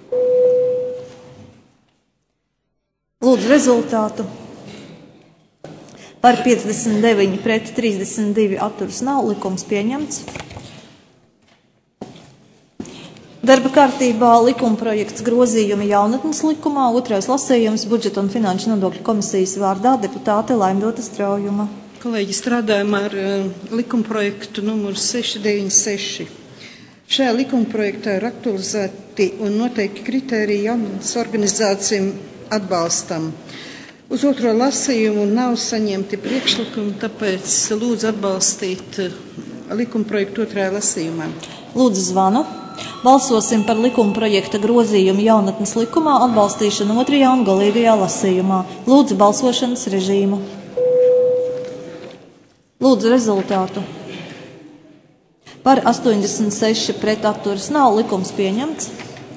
Lūdzu rezultātu. Par 59 pret 32 atturas nav, likums pieņemts. Darba kārtībā likumprojekts grozījumi jaunatnes likumā, otrais lasījums budžeta un finanšu nodokļu komisijas vārdā deputāte Laimdota Straujuma. Kolēģi, strādājam ar likumprojektu numuru 696. Šajā likumprojektā ir aktualizēti un noteikti kritēriji jaunatnes organizācijām atbalstam. Uz otro lasījumu nav saņemti priekšlikumi, tāpēc lūdzu atbalstīt likumprojektu otrajā lasījumā. Lūdzu zvanu. Balsosim par likumprojekta grozījumu jaunatnes likumā atbalstīšanu otrajā un galīgajā lasījumā. Lūdzu balsošanas režīmu. Lūdzu rezultātu. Par 86 pret atturas nav, likums pieņemts.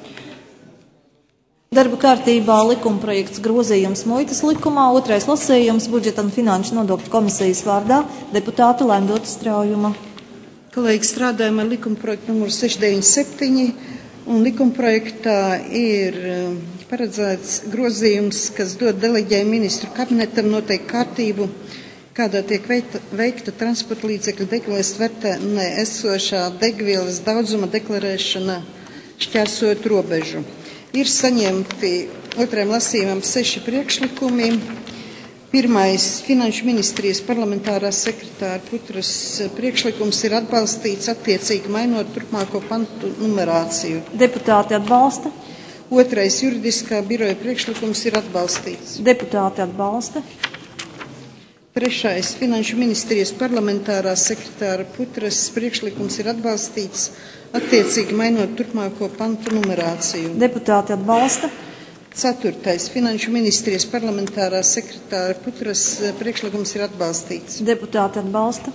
Darba kārtībā likumprojekts grozījums muitas likumā, otrais lasījums budžeta un finanšu nodokļu komisijas vārdā deputāte Laimdota Straujuma. Kolēģi, strādājam ar likumprojektu numuru 697, un likumprojektā ir paredzēts grozījums, kas dod deleģējumu ministru kabinetam noteikti kārtību, kādā tiek veikta transporta līdzekļu degvielas tvertnē esošā degvielas daudzuma deklarēšana šķērsojot robežu. Ir saņemti otrajam lasījumam 6 priekšlikumi. Pirmais finanšu ministrijas parlamentārās sekretāra Putras priekšlikums ir atbalstīts attiecīgi mainot turpmāko pantu numerāciju. Deputāti atbalsta. Otrais juridiskā biroja priekšlikums ir atbalstīts. Deputāti atbalsta. Trešais finanšu ministrijas parlamentārās sekretāra Putras priekšlikums ir atbalstīts attiecīgi mainot turpmāko pantu numerāciju. Deputāti atbalsta. Ceturtais finanšu ministrijas parlamentārā sekretāra Putras priekšlikums ir atbalstīts. Deputāti atbalsta.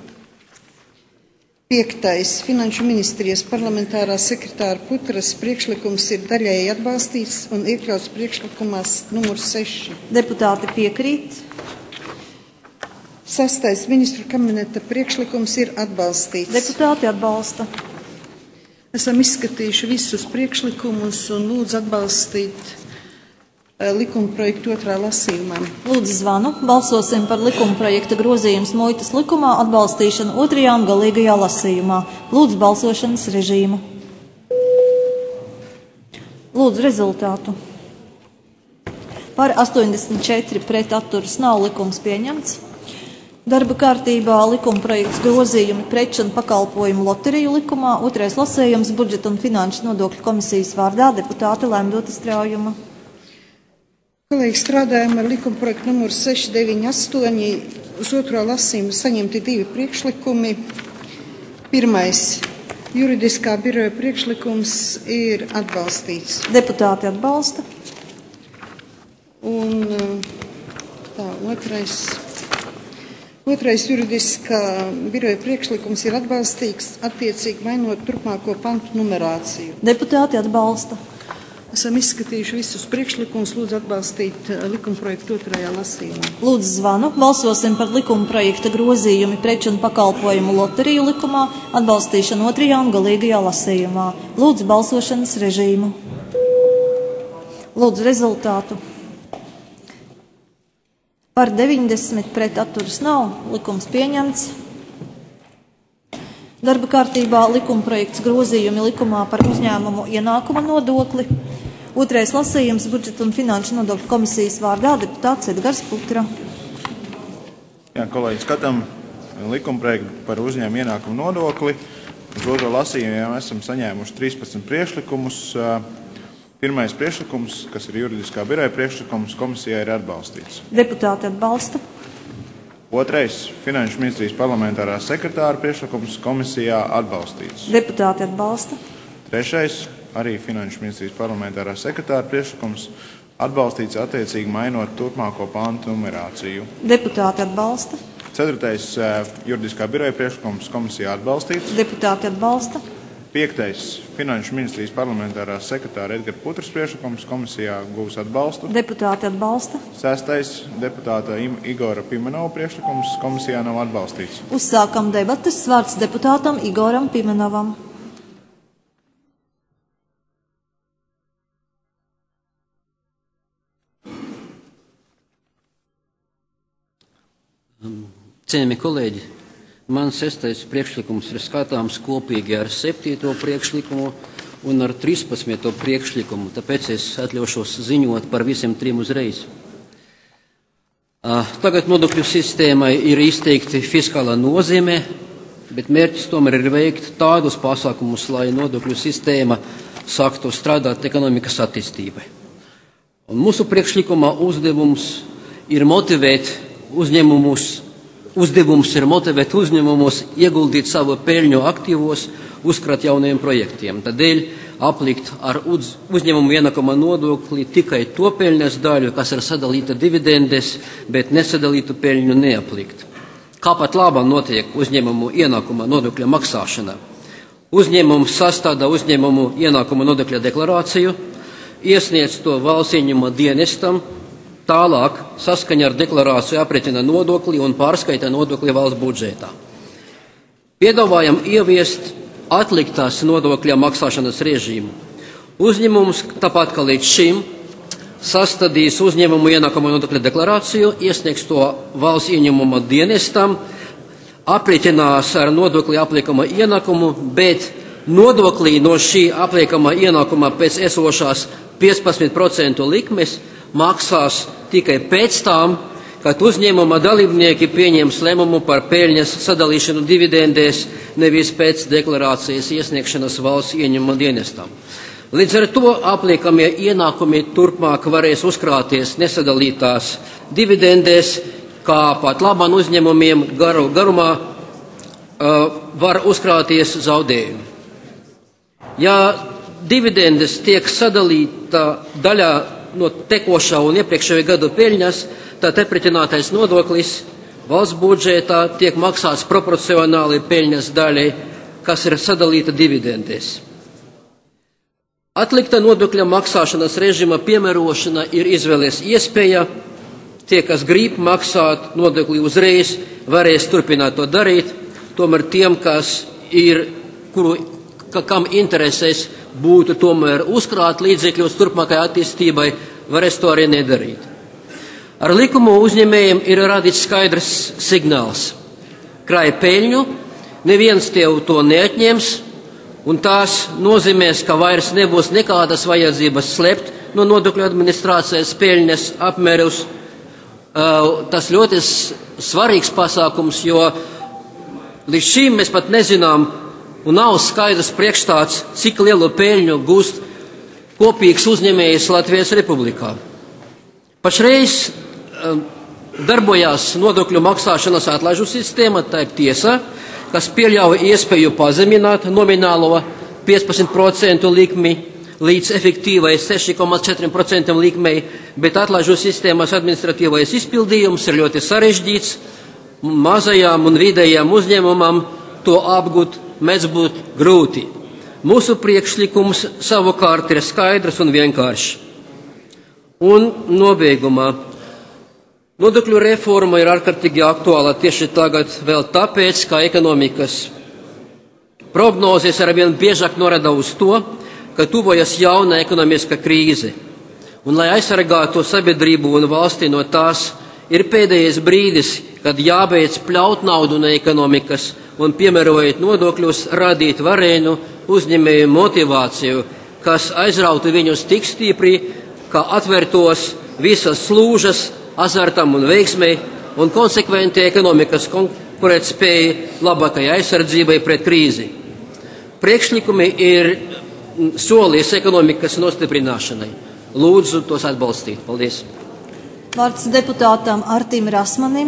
Piektais finanšu ministrijas parlamentārā sekretāra Putras priekšlikums ir daļēji atbalstīts un iekļauts priekšlikumās numur 6. Deputāti piekrīt. Sastais ministru kabineta priekšlikums ir atbalstīts. Deputāti atbalsta. Esam izskatījuši visus priekšlikumus un lūdzu atbalstīt likumprojektu otrā lasījumā. Lūdzu zvanu. Balsosim par likumprojekta grozījums muitas likumā atbalstīšanu otrajā un galīgajā lasījumā. Lūdzu balsošanas režīmu. Lūdzu rezultātu. Par 84 pret atturas nav, likums pieņemts. Darba kārtībā likumprojekts grozījumi preču un pakalpojumu loteriju likumā, otrais lasījums budžeta un finanšu nodokļu komisijas vārdā deputāte Laimdota Straujuma. Kolēģi, strādājam ar likumprojektu numuru 698. Uz otro lasījumu saņemti 2 priekšlikumi. Pirmais juridiskā biroja priekšlikums ir atbalstīts. Deputāti atbalsta. Un otrais juridiskā biroja priekšlikums ir atbalstīts, attiecīgi mainot turpmāko pantu numerāciju. Deputāti atbalsta. Esam izskatījuši visus priekšlikumus, lūdzu atbalstīt likumprojektu otrajā lasījumā. Lūdzu zvanu. Balsosim par likumprojekta grozījumi preču un pakalpojumu loteriju likumā, atbalstīšanu otrajā un galīgajā lasījumā. Lūdzu balsošanas režīmu. Lūdzu rezultātu. Par 90 pret atturas nav, likums pieņemts. Darba kārtībā likumprojekts grozījumi likumā par uzņēmumu ienākuma nodokli. Otrais lasījums budžeta un finanšu nodokļu komisijas vārdā deputāts Edgars Putra. Jā, kolēģi, skatām likumprojektu par uzņēmumu ienākumu nodokli. Uz otro lasījumu jau esam saņēmuši 13 priekšlikumus. Pirmais priekšlikums, kas ir juridiskā biroja priekšlikums, komisijā ir atbalstīts. Deputāti atbalsta. Otrais Finanšu ministrijas parlamentārā sekretāra priekšlikums komisijā atbalstīts. Deputāti atbalsta. Trešais arī Finanšu ministrijas parlamentārā sekretāra priekšlikums atbalstīts attiecīgi mainot turpmāko pantu numerāciju. Deputāti atbalsta. Ceturtais juridiskā biroja priekšlikums komisijā atbalstīts. Deputāti atbalsta. Piektais Finanšu ministrijas parlamentārā sekretāra Edgara Putras priekšlikums komisijā gūs atbalstu. Deputāti atbalsta. Sestais deputāta Igora Pimenova priekšlikums komisijā nav atbalstīts. Uzsākam debates. Vārds deputātam Igoram Pimenovam. Cienījamie kolēģi, mans 6. priekšlikums ir skatāms kopīgi ar 7. priekšlikumu un ar 13. priekšlikumu, tāpēc es atļaušos ziņot par visiem trim uzreiz. Tagad nodokļu sistēmai ir izteikti fiskālā nozīme, bet mērķis tomēr ir veikt tādus pasākumus, lai nodokļu sistēma sāktu strādāt ekonomikas attīstībai. Un mūsu priekšlikumā uzdevums ir motivēt uzņēmumus ieguldīt savu peļņu aktīvos, uzkrāt jauniem projektiem. Tādēļ aplikt ar uzņēmumu ienākuma nodokli tikai to peļņas daļu, kas ir sadalīta dividendes, bet nesadalītu peļņu neaplikt. Kā pat labāk notiek uzņēmumu ienākuma nodokļa maksāšana? Uzņēmums sastāda uzņēmumu ienākuma nodokļa deklarāciju, iesniedz to valsts ieņēmuma dienestam, tālāk saskaņa ar deklarāciju aprēķina nodokli un pārskaita nodokli valsts budžetā. Piedāvājam ieviest atliktās nodokļa maksāšanas režīmu. Uzņēmums, tāpat kā līdz šim, sastādīs uzņēmumu ienākuma nodokļa deklarāciju, iesniegs to valsts ieņēmuma dienestam, aprēķinās ar nodokli apliekama ienākumu, bet nodoklī no šī apliekama ienākuma pēc esošās 15% likmes maksās tikai pēc tam, kad uzņēmuma dalībnieki pieņems lēmumu par peļņas sadalīšanu dividendēs, nevis pēc deklarācijas iesniegšanas valsts ieņēmuma dienestam. Līdz ar to apliekamie ienākumi turpmāk varēs uzkrāties nesadalītās dividendēs, kā pat labam uzņēmumiem garumā var uzkrāties zaudējumi. Ja dividendes tiek sadalīta daļā no tekošā un iepriekšējā gada peļņas, tad aprēķinātais nodoklis valsts budžetā tiek maksāts proporcionāli peļņas daļai, kas ir sadalīta dividendēs. Atlikta nodokļa maksāšanas režīma piemērošana ir izvēles iespēja. Tie, kas grib maksāt nodokli uzreiz, varēs turpināt to darīt. Tomēr tiem, kam interesēs būtu tomēr uzkrāt līdzekļus turpmākai attīstībai, varēs to arī nedarīt. Ar likumu uzņēmējiem ir radīts skaidrs signāls. Krāj peļņu, neviens tev to neatņems, un tās nozīmēs, ka vairs nebūs nekādas vajadzības slept no nodokļu administrācijas peļņas apmērus. Tas ļoti svarīgs pasākums, jo līdz šim mēs pat nezinām, un nav skaidrs priekšstats, cik lielu peļņu gūst kopīgs uzņēmējs Latvijas Republikā. Pašreiz darbojās nodokļu maksāšanas atlaižu sistēma, tā ir tiesa, kas pieļauj iespēju pazemināt nominālo 15% likmi līdz efektīvai 6,4% likmei, bet atlaižu sistēmas administratīvais izpildījums ir ļoti sarežģīts. Mazajām un vidējām uzņēmumam to apgūt mēdz būt grūti. Mūsu priekšlikums savukārt ir skaidrs un vienkāršs. Un nobeigumā. Nodokļu reforma ir ārkārtīgi aktuāla tieši tagad vēl tāpēc, ka ekonomikas prognozes arvien biežāk norāda uz to, ka tuvojas jauna ekonomiska krīze. Un, lai aizsargātu sabiedrību un valsti no tās, ir pēdējais brīdis, kad jābeidz pļaut naudu no ekonomikas un, piemērojot nodokļus, radīt varenu uzņēmēju motivāciju, kas aizrautu viņus tik stipri, ka atvērtos visas slūžas azartam un veiksmei un konsekventi ekonomikas konkurētspējai, labākai aizsardzībai pret krīzi. Priekšlikumi ir solis ekonomikas nostiprināšanai. Lūdzu tos atbalstīt. Paldies. Vārds deputātam Artim Rasmanim.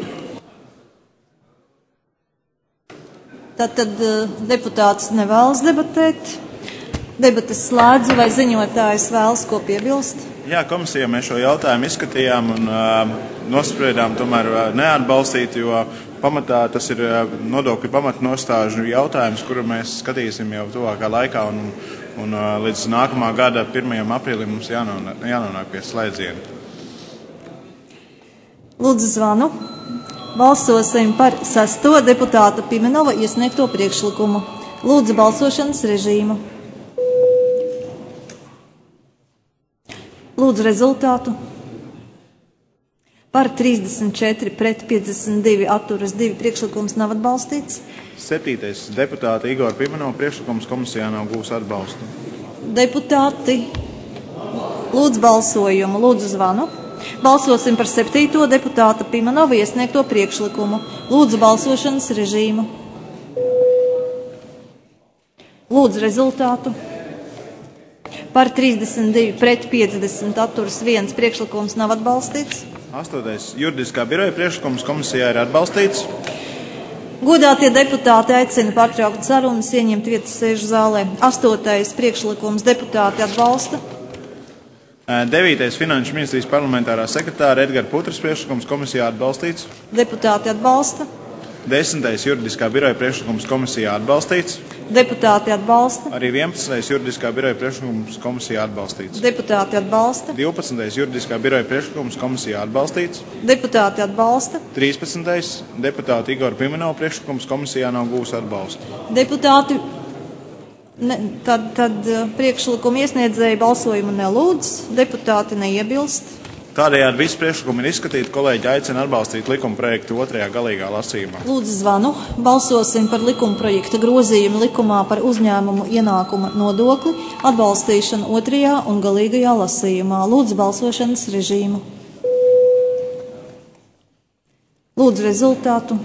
Tātad deputāts nevēlas debatēt. Debates slēdzu vai ziņotājs vēlas ko piebilst? Jā, komisijā mēs šo jautājumu izskatījām un nospriedām tomēr neatbalstīt, jo pamatā tas ir nodokļu pamatnostāžu jautājums, kuru mēs skatīsim jau tuvākā laikā un līdz nākamā gada 1. aprīlim mums jānonāk pie slēdziena. Lūdzu zvanu. Balsosim par 6. deputāta Pimenova iesniegto priekšlikumu. Lūdzu balsošanas režīmu. Lūdzu rezultātu. Par 34 pret 52 atturas 2 priekšlikums nav atbalstīts. 7. deputāta Igora Pimenova priekšlikums komisijā nav gūs atbalstu. Deputāti, lūdzu balsojumu, lūdzu zvanu. Balsosim par 7. deputāta Pimenova iesniegto priekšlikumu. Lūdzu balsošanas režīmu. Lūdzu rezultātu. Par 32 pret 50 atturas 1 priekšlikums nav atbalstīts. 8. juridiskā biroja priekšlikums komisijā ir atbalstīts. Godātie deputāti aicina pārtraukt sarunas, ieņemt vietas sēžu zālē. 8. priekšlikums deputāti atbalsta. 9. finanšu ministrijas parlamentārā sekretāra Edgara Putras priekšlikums komisijā atbalstīts. Deputāti atbalsta. 10. juridiskā biroja priekšlikums komisijā atbalstīts. Deputāti atbalsta. Arī 11. juridiskā biroja priekšlikums komisijā atbalstīts. Deputāti atbalsta. 12. juridiskā biroja priekšlikums komisijā atbalstīts. Deputāti atbalsta. 13. deputāta Igora Pimenova priekšlikums komisijā nav gūs atbalstu. Deputāti, tad priekšlikumu iesniedzēji balsojumu nelūdz, deputāti neiebilst. Tādējādi visi priekšlikumi ir izskatīti, kolēģi aicina atbalstīt likuma projektu 2. galīgā lasījumā. Lūdzu zvanu. Balsosim par likuma projekta grozījumu likumā par uzņēmumu ienākuma nodokli atbalstīšanu 2. un galīgajā lasījumā. Lūdzu balsošanas režīmu. Lūdzu rezultātu.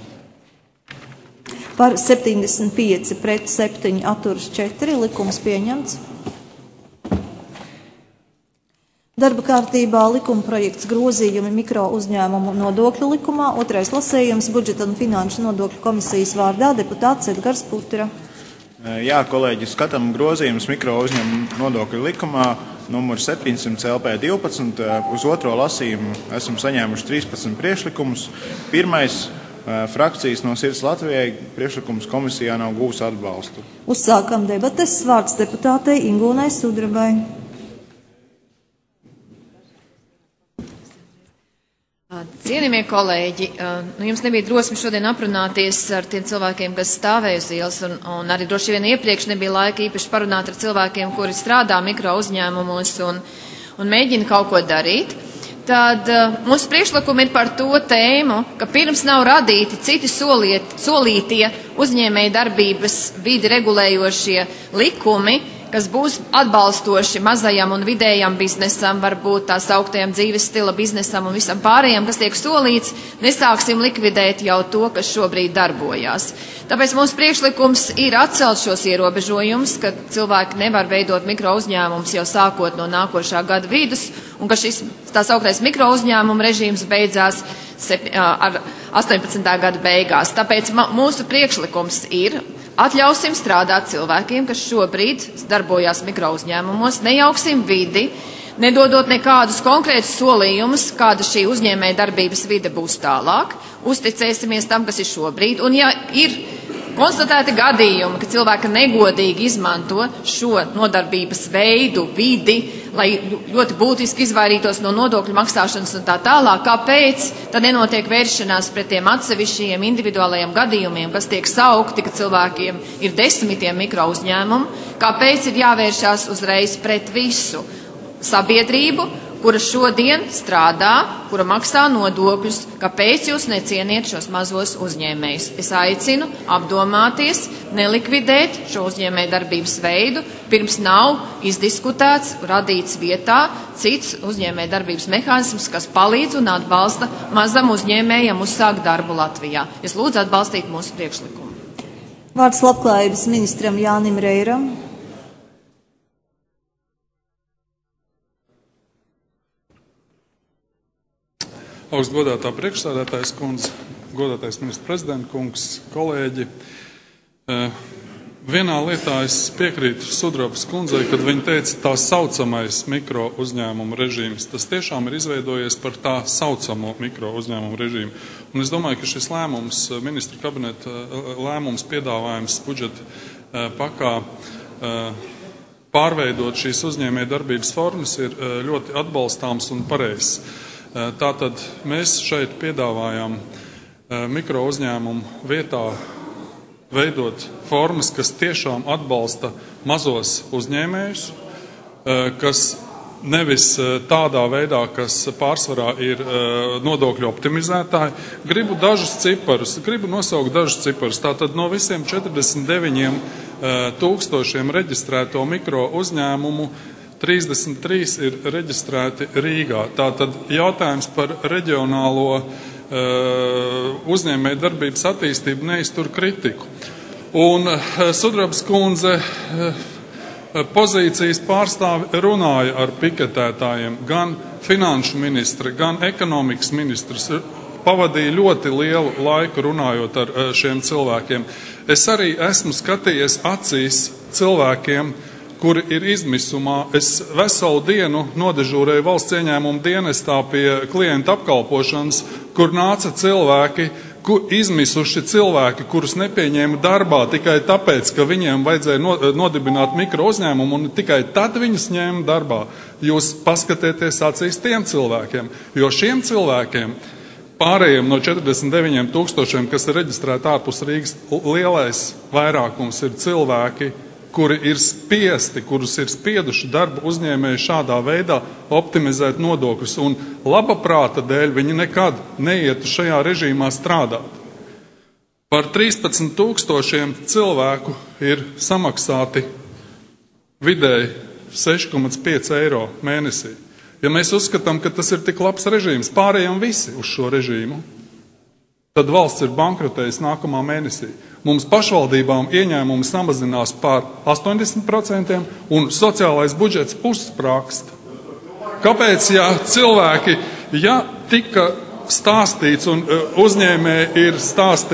Par 75 pret 7 atturas 4 likums pieņemts. Darba kārtībā likuma projekts grozījumi mikro uzņēmumu nodokļu likumā, 2. lasījums budžeta un finanšu nodokļu komisijas vārdā deputāts Edgars Putra. Jā, kolēģi, skatām grozījumus mikro uzņēmumu nodokļu likumā, numur 700 LP12. Uz 2. lasījumu esam saņēmuši 13 priekšlikumus. Pirmais frakcijas no Sirds Latvijai priekšlikums komisijā nav gūs atbalstu. Uzsākam debates. Vārds deputātei Ingūnai Sudrabai. Cienījamie kolēģi, jums nebija drosmi šodien aprunāties ar tiem cilvēkiem, kas stāvēja uz ielas, un arī droši vien iepriekš nebija laika īpaši parunāt ar cilvēkiem, kuri strādā mikro uzņēmumos un mēģina kaut ko darīt. Tad mūsu priekšlikumi ir par to tēmu, ka pirms nav radīti citi solītie uzņēmēja darbības vidi regulējošie likumi, kas būs atbalstoši mazajam un vidējam biznesam, varbūt tās augtajam dzīves stila biznesam un visam pārējiem, kas tiek solīts, nesāksim likvidēt jau to, kas šobrīd darbojās. Tāpēc mūsu priekšlikums ir atcelt šos ierobežojumus, ka cilvēki nevar veidot mikro uzņēmumus jau sākot no nākošā gada vidus, un ka šis tās augtais mikro uzņēmuma režīms beidzās ar 18. gada beigās. Tāpēc mūsu priekšlikums ir: atļausim strādāt cilvēkiem, kas šobrīd darbojās mikro uzņēmumos, nejauksim vidi, nedodot nekādus konkrētus solījumus, kāda šī uzņēmēja darbības vide būs tālāk, uzticēsimies tam, kas ir šobrīd, un ja ir konstatēti gadījumi, ka cilvēki negodīgi izmanto šo nodarbības veidu, vidi, lai ļoti būtiski izvairītos no nodokļu maksāšanas un tā tālāk, kāpēc tad nenotiek vēršanās pret tiem atsevišķiem individuālajiem gadījumiem, kas tiek saukti, ka cilvēkiem ir 10 mikro uzņēmumu, kāpēc ir jāvēršās uzreiz pret visu sabiedrību kura šodien strādā, kura maksā nodokļus, kāpēc jūs necieniet šos mazos uzņēmējus. Es aicinu apdomāties, nelikvidēt šo uzņēmēju darbības veidu, pirms nav izdiskutēts, radīts vietā cits uzņēmēju darbības mehānisms, kas palīdz un atbalsta mazam uzņēmējam uzsākt darbu Latvijā. Es lūdzu atbalstīt mūsu priekšlikumu. Vārds labklājības ministram Jānim Reiram. Augstgodātā priekšsēdētājas kundze, godātais ministra prezidenta kungs, kolēģi. Vienā lietā es piekrītu Sudrabas kundzei, kad viņa teica tā saucamais mikro uzņēmumu režīms. Tas tiešām ir izveidojies par tā saucamo mikro uzņēmumu režīmu. Un es domāju, ka šis lēmums, ministra kabineta lēmums, piedāvājums budžeta pakā pārveidot šīs uzņēmēja darbības formas ir ļoti atbalstāms un pareizs. Tātad mēs šeit piedāvājam mikro uzņēmumu vietā veidot formas, kas tiešām atbalsta mazos uzņēmējus, kas nevis tādā veidā, kas pārsvarā ir nodokļu optimizētāji. Gribu nosaukt dažus ciparus. Tātad no visiem 49 000 reģistrēto mikro uzņēmumu 33 ir reģistrēti Rīgā. Tātad jautājums par reģionālo uzņēmēju darbības attīstību neiztur kritiku. Un Sudrabas kundze pozīcijas pārstāvi runāja ar piketētājiem. Gan finanšu ministri, gan ekonomikas ministrs pavadīja ļoti lielu laiku runājot ar šiem cilvēkiem. Es arī esmu skatījies acīs cilvēkiem, kuri ir izmisumā. Es veselu dienu nodežūrēju valsts ieņēmumu dienestā pie klienta apkalpošanas, kur nāca cilvēki, izmisuši cilvēki, kurus nepieņēma darbā tikai tāpēc, ka viņiem vajadzēja nodibināt mikro uzņēmumu, un tikai tad viņus ņēma darbā. Jūs paskatieties acīs tiem cilvēkiem, jo šiem cilvēkiem, pārējiem no 49 000, kas ir reģistrēti ārpus Rīgas, lielais vairākums ir cilvēki, kuri ir spiesti, kurus ir spieduši darba uzņēmēji šādā veidā optimizēt nodokļus, un laba prāta dēļ viņi nekad neietu šajā režīmā strādāt. Par 13 000 cilvēku ir samaksāti vidēji 6,5 eiro mēnesī. Ja mēs uzskatām, ka tas ir tik labs režīms, pārējām visi uz šo režīmu, tad valsts ir bankrotējusi nākamā mēnesī. Mums pašvaldībām ieņēmumi samazinās par 80% un sociālais budžets pussprākst. Kāpēc, ja tika stāstīts un uzņēmēji ir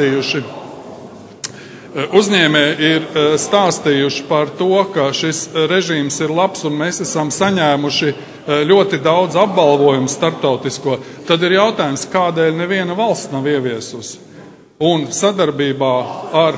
stāstījuši par to, ka šis režīms ir labs un mēs esam saņēmuši ļoti daudz apbalvojumu starptautisko, tad ir jautājums, kādēļ neviena valsts nav ieviesusi. Un sadarbībā ar,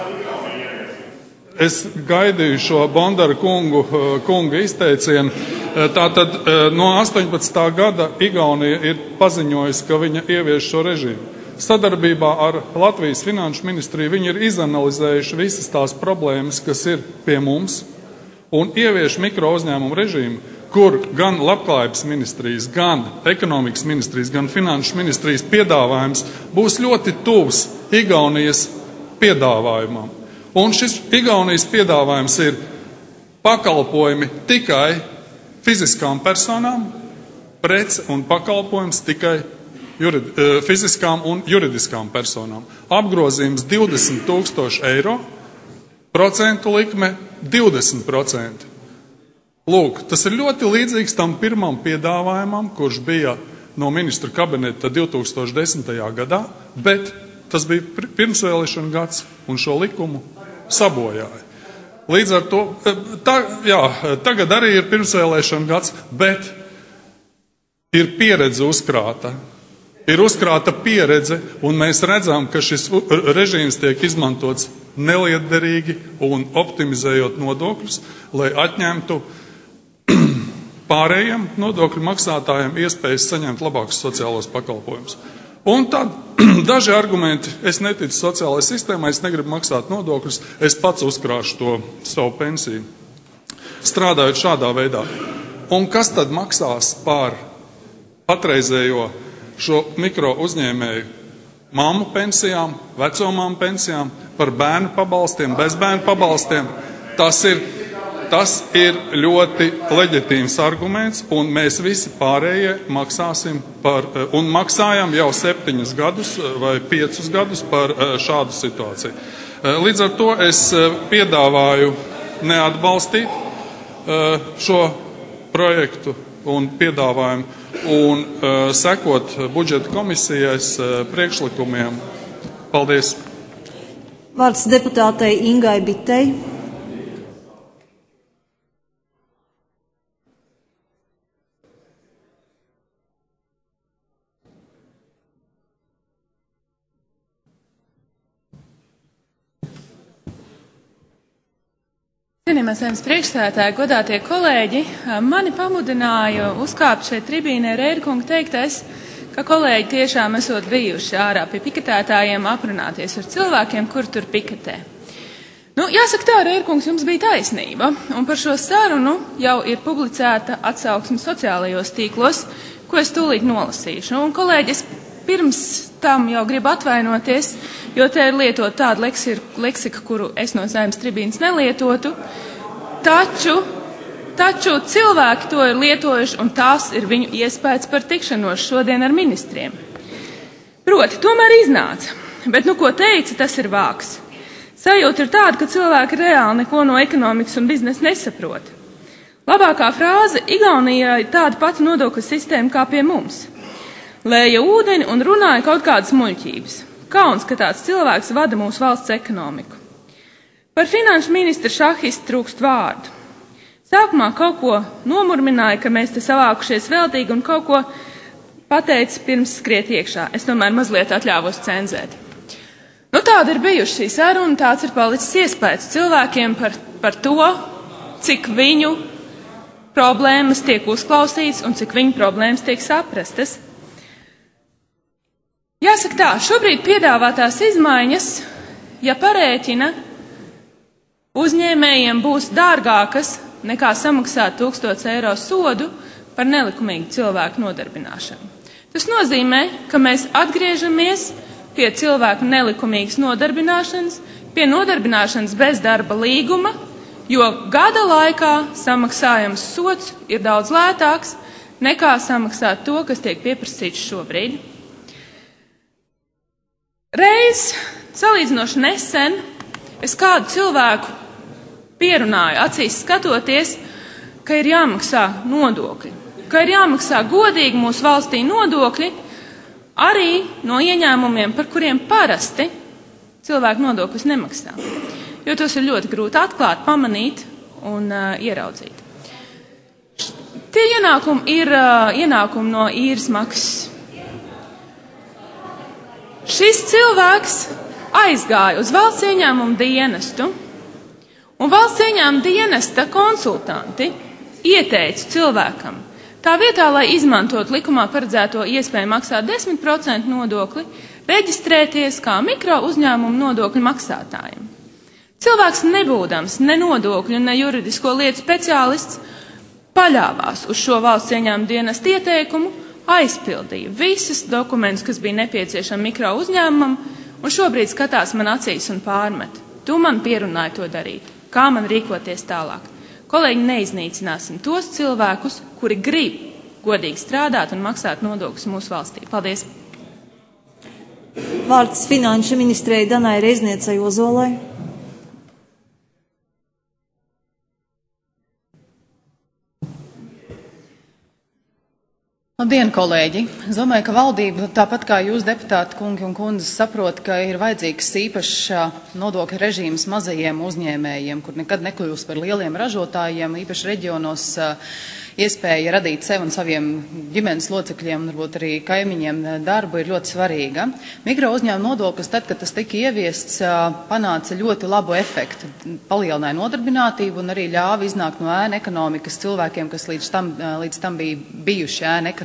es gaidīju šo Bondara kunga izteicienu, tātad no 18. gada Igaunija ir paziņojusi, ka viņa ievieš šo režīmu. Sadarbībā ar Latvijas finanšu ministriju viņi ir izanalizējuši visas tās problēmas, kas ir pie mums, un ievieš mikro uzņēmumu režīmu, kur gan labklājības ministrijas, gan ekonomikas ministrijas, gan finanšu ministrijas piedāvājums būs ļoti tuvs Igaunijas piedāvājumam. Un šis Igaunijas piedāvājums ir pakalpojumi tikai fiziskām personām, prece un pakalpojums tikai fiziskām un juridiskām personām. Apgrozījums 20 000 eiro, procentu likme 20%. Lūk, tas ir ļoti līdzīgs tam pirmam piedāvājumam, kurš bija no ministru kabineta 2010. gadā, bet tas bija pirmsvēlēšana gads un šo likumu sabojāja. Līdz ar to, tagad arī ir pirmsvēlēšana gads, bet ir pieredze uzkrāta. Ir uzkrāta pieredze, un mēs redzam, ka šis režīms tiek izmantots nelietderīgi un optimizējot nodokļus, lai atņemtu pārējiem nodokļu maksātājiem iespējas saņemt labākus sociālos pakalpojumus. Un tad daži argumenti, es neticu sociālajai sistēmai, es negribu maksāt nodokļus, es pats uzkrāšu to savu pensiju. Strādājot šādā veidā. Un kas tad maksās par patreizējo šo mikro uzņēmēju mammu pensijām, vecomāmu pensijām, par bērnu pabalstiem, bezbērnu pabalstiem? Tas ir ļoti leģitīms arguments, un mēs visi pārējie maksāsim un maksājam jau 7 gadus vai 5 gadus par šādu situāciju. Līdz ar to es piedāvāju neatbalstīt šo projektu un piedāvājumu un sekot budžeta komisijas priekšlikumiem. Paldies! Vārds deputātei Ingai Bitei. Cienījamais Saeimas priekšsēdētāji, godātie kolēģi, mani pamudināja uzkāpt šeit tribīnē Rēdkunga teiktais, ka kolēģi tiešām esot bijuši ārā pie piketētājiem aprunāties ar cilvēkiem, kur tur piketē. Jāsaka tā, Rēdkungs, jums bija taisnība, un par šo sarunu jau ir publicēta atsauksme sociālajos tīklos, ko es tūlīt nolasīšu. Un kolēģis pirms tam jau gribu atvainoties, jo te ir lietot tādu leksiku, kuru es no Saeimas tribīnas nelietotu, taču cilvēki to ir lietojuši, un tās ir viņu iespējas par tikšanos šodien ar ministriem. Proti, tomēr iznāca, bet ko teica, tas ir vāks. Sajūta ir tāda, ka cilvēki reāli neko no ekonomikas un biznesa nesaprot. Labākā frāze - Igaunijā ir tāda pati nodokļu sistēma kā pie mums. Lēja ūdeni un runāja kaut kādas muļķības. Kauns, ka tāds cilvēks vada mūsu valsts ekonomiku. Par finanšu ministru šahistu trūkst vārdu. Sākumā kaut ko nomurmināja, ka mēs te savākušies veltīgi un kaut ko pateica pirms skriet iekšā. Es tomēr mazliet atļāvos cenzēt. Tāda ir bijuši šī saruna, tāds ir palicis iespējas cilvēkiem par to, cik viņu problēmas tiek uzklausītas un cik viņu problēmas tiek saprastas. Jāsaka tā, šobrīd piedāvātās izmaiņas, ja parēķina, uzņēmējiem būs dārgākas nekā samaksāt 1000 eiro sodu par nelikumīgu cilvēku nodarbināšanu. Tas nozīmē, ka mēs atgriežamies pie cilvēku nelikumīgas nodarbināšanas, pie nodarbināšanas bez darba līguma, jo gada laikā samaksājams sods ir daudz lētāks nekā samaksāt to, kas tiek pieprasīts šobrīd. Reiz, salīdzinoši nesen, es kādu cilvēku pierunāju, acīs skatoties, ka ir jāmaksā nodokļi, ka ir jāmaksā godīgi mūsu valstī nodokļi arī no ieņēmumiem, par kuriem parasti cilvēku nodokļus nemaksā, jo tos ir ļoti grūti atklāt, pamanīt un ieraudzīt. Tie ienākumi ir ienākumi no īres maksas. Šis cilvēks aizgāja uz valsts ieņēmumu dienestu, un valsts ieņēmuma dienesta konsultanti ieteica cilvēkam, tā vietā, lai izmantot likumā paredzēto iespēju maksāt 10% nodokli, reģistrēties kā mikro uzņēmumu nodokļu maksātājiem. Cilvēks nebūdams ne nodokļu, ne juridisko lietu speciālists paļāvās uz šo valsts ieņēmuma dienesta ieteikumu, aizpildīja visus dokumentus, kas bija nepieciešami mikro uzņēmumam, un šobrīd skatās man acīs un pārmet. Tu man pierunāji to darīt. Kā man rīkoties tālāk? Kolēģi, neiznīcināsim tos cilvēkus, kuri grib godīgi strādāt un maksāt nodokļus mūsu valstī. Paldies! Vārds finanšu ministrei Danai Reizniecei Ozolai. Labdien, kolēģi! Es domāju, ka valdība, tāpat kā jūs, deputāti, kungi un kundzes, saprot, ka ir vajadzīgs īpašs nodokļu režīms mazajiem uzņēmējiem, kur nekad nekļūst par lieliem ražotājiem, īpaši reģionos iespēja radīt sev un saviem ģimenes locekļiem, varbūt arī kaimiņiem darbu ir ļoti svarīga. Mikro uzņēmuma nodoklis, tad, kad tas tika ieviests, panāca ļoti labu efektu. Palielināja nodarbinātību un arī ļāva iznākt no ēna ekonomikas cilvēkiem, kas līdz tam bija bijuši ēna ekonomikā.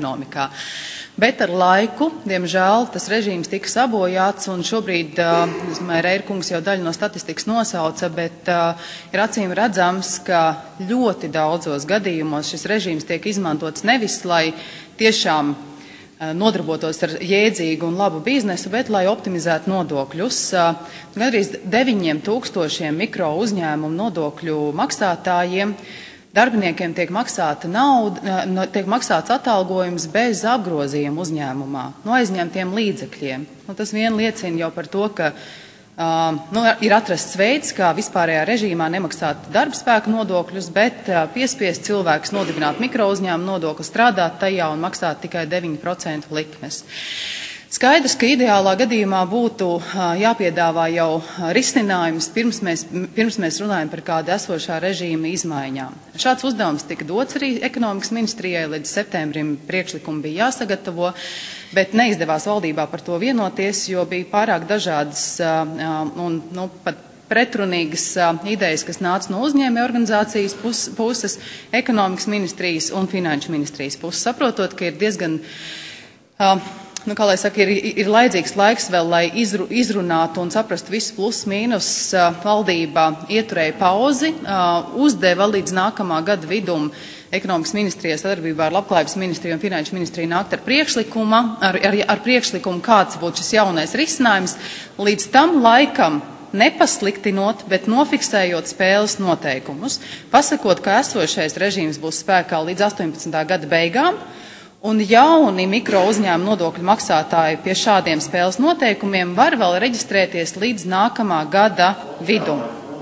ekonomikā. Bet ar laiku, diemžēl, tas režīms tika sabojāts, un šobrīd, es domāju, Reirkungs jau daļu no statistikas nosauca, bet ir acīm redzams, ka ļoti daudzos gadījumos šis režīms tiek izmantots nevis, lai tiešām nodarbotos ar jēdzīgu un labu biznesu, bet lai optimizētu nodokļus. Gandrīz 9,000 mikro uzņēmumu nodokļu maksātājiem darbiniekiem tiek maksāts atalgojums bez apgrozījuma uzņēmumā, no aizņemtiem līdzekļiem. Tas vien liecina jau par to, ka ir atrasts veids, kā vispārējā režīmā nemaksāt darbspēku nodokļus, bet piespiest cilvēkus nodibināt mikro uzņēmumu nodokli, strādāt tajā un maksāt tikai 9% likmes. Skaidrs, ka ideālā gadījumā būtu jāpiedāvā jau risinājums, pirms mēs runājam par kādu esošā režīma izmaiņām. Šāds uzdevums tika dots arī ekonomikas ministrijai, līdz septembrim priekšlikumi bija jāsagatavo, bet neizdevās valdībā par to vienoties, jo bija pārāk dažādas un pat pretrunīgas idejas, kas nāca no uzņēmēju organizācijas puses, ekonomikas ministrijas un finanšu ministrijas puses. Saprotot, ka ir diezgan kā lai saka, ir laidzīgs laiks vēl, lai izrunātu un saprastu visu plus mīnus, valdība ieturēja pauzi, uzdeva līdz nākamā gada vidum ekonomikas ministrijai sadarbībā ar Labklājības ministriju un finanšu ministriju nākt ar priekšlikumu, kāds būtu šis jaunais risinājums, līdz tam laikam nepasliktinot, bet nofiksējot spēles noteikumus, pasakot, ka esošais režīms būs spēkā līdz 18. gada beigām, un jauni mikro uzņēmumu nodokļu maksātāji pie šādiem spēles noteikumiem var vēl reģistrēties līdz nākamā gada vidum.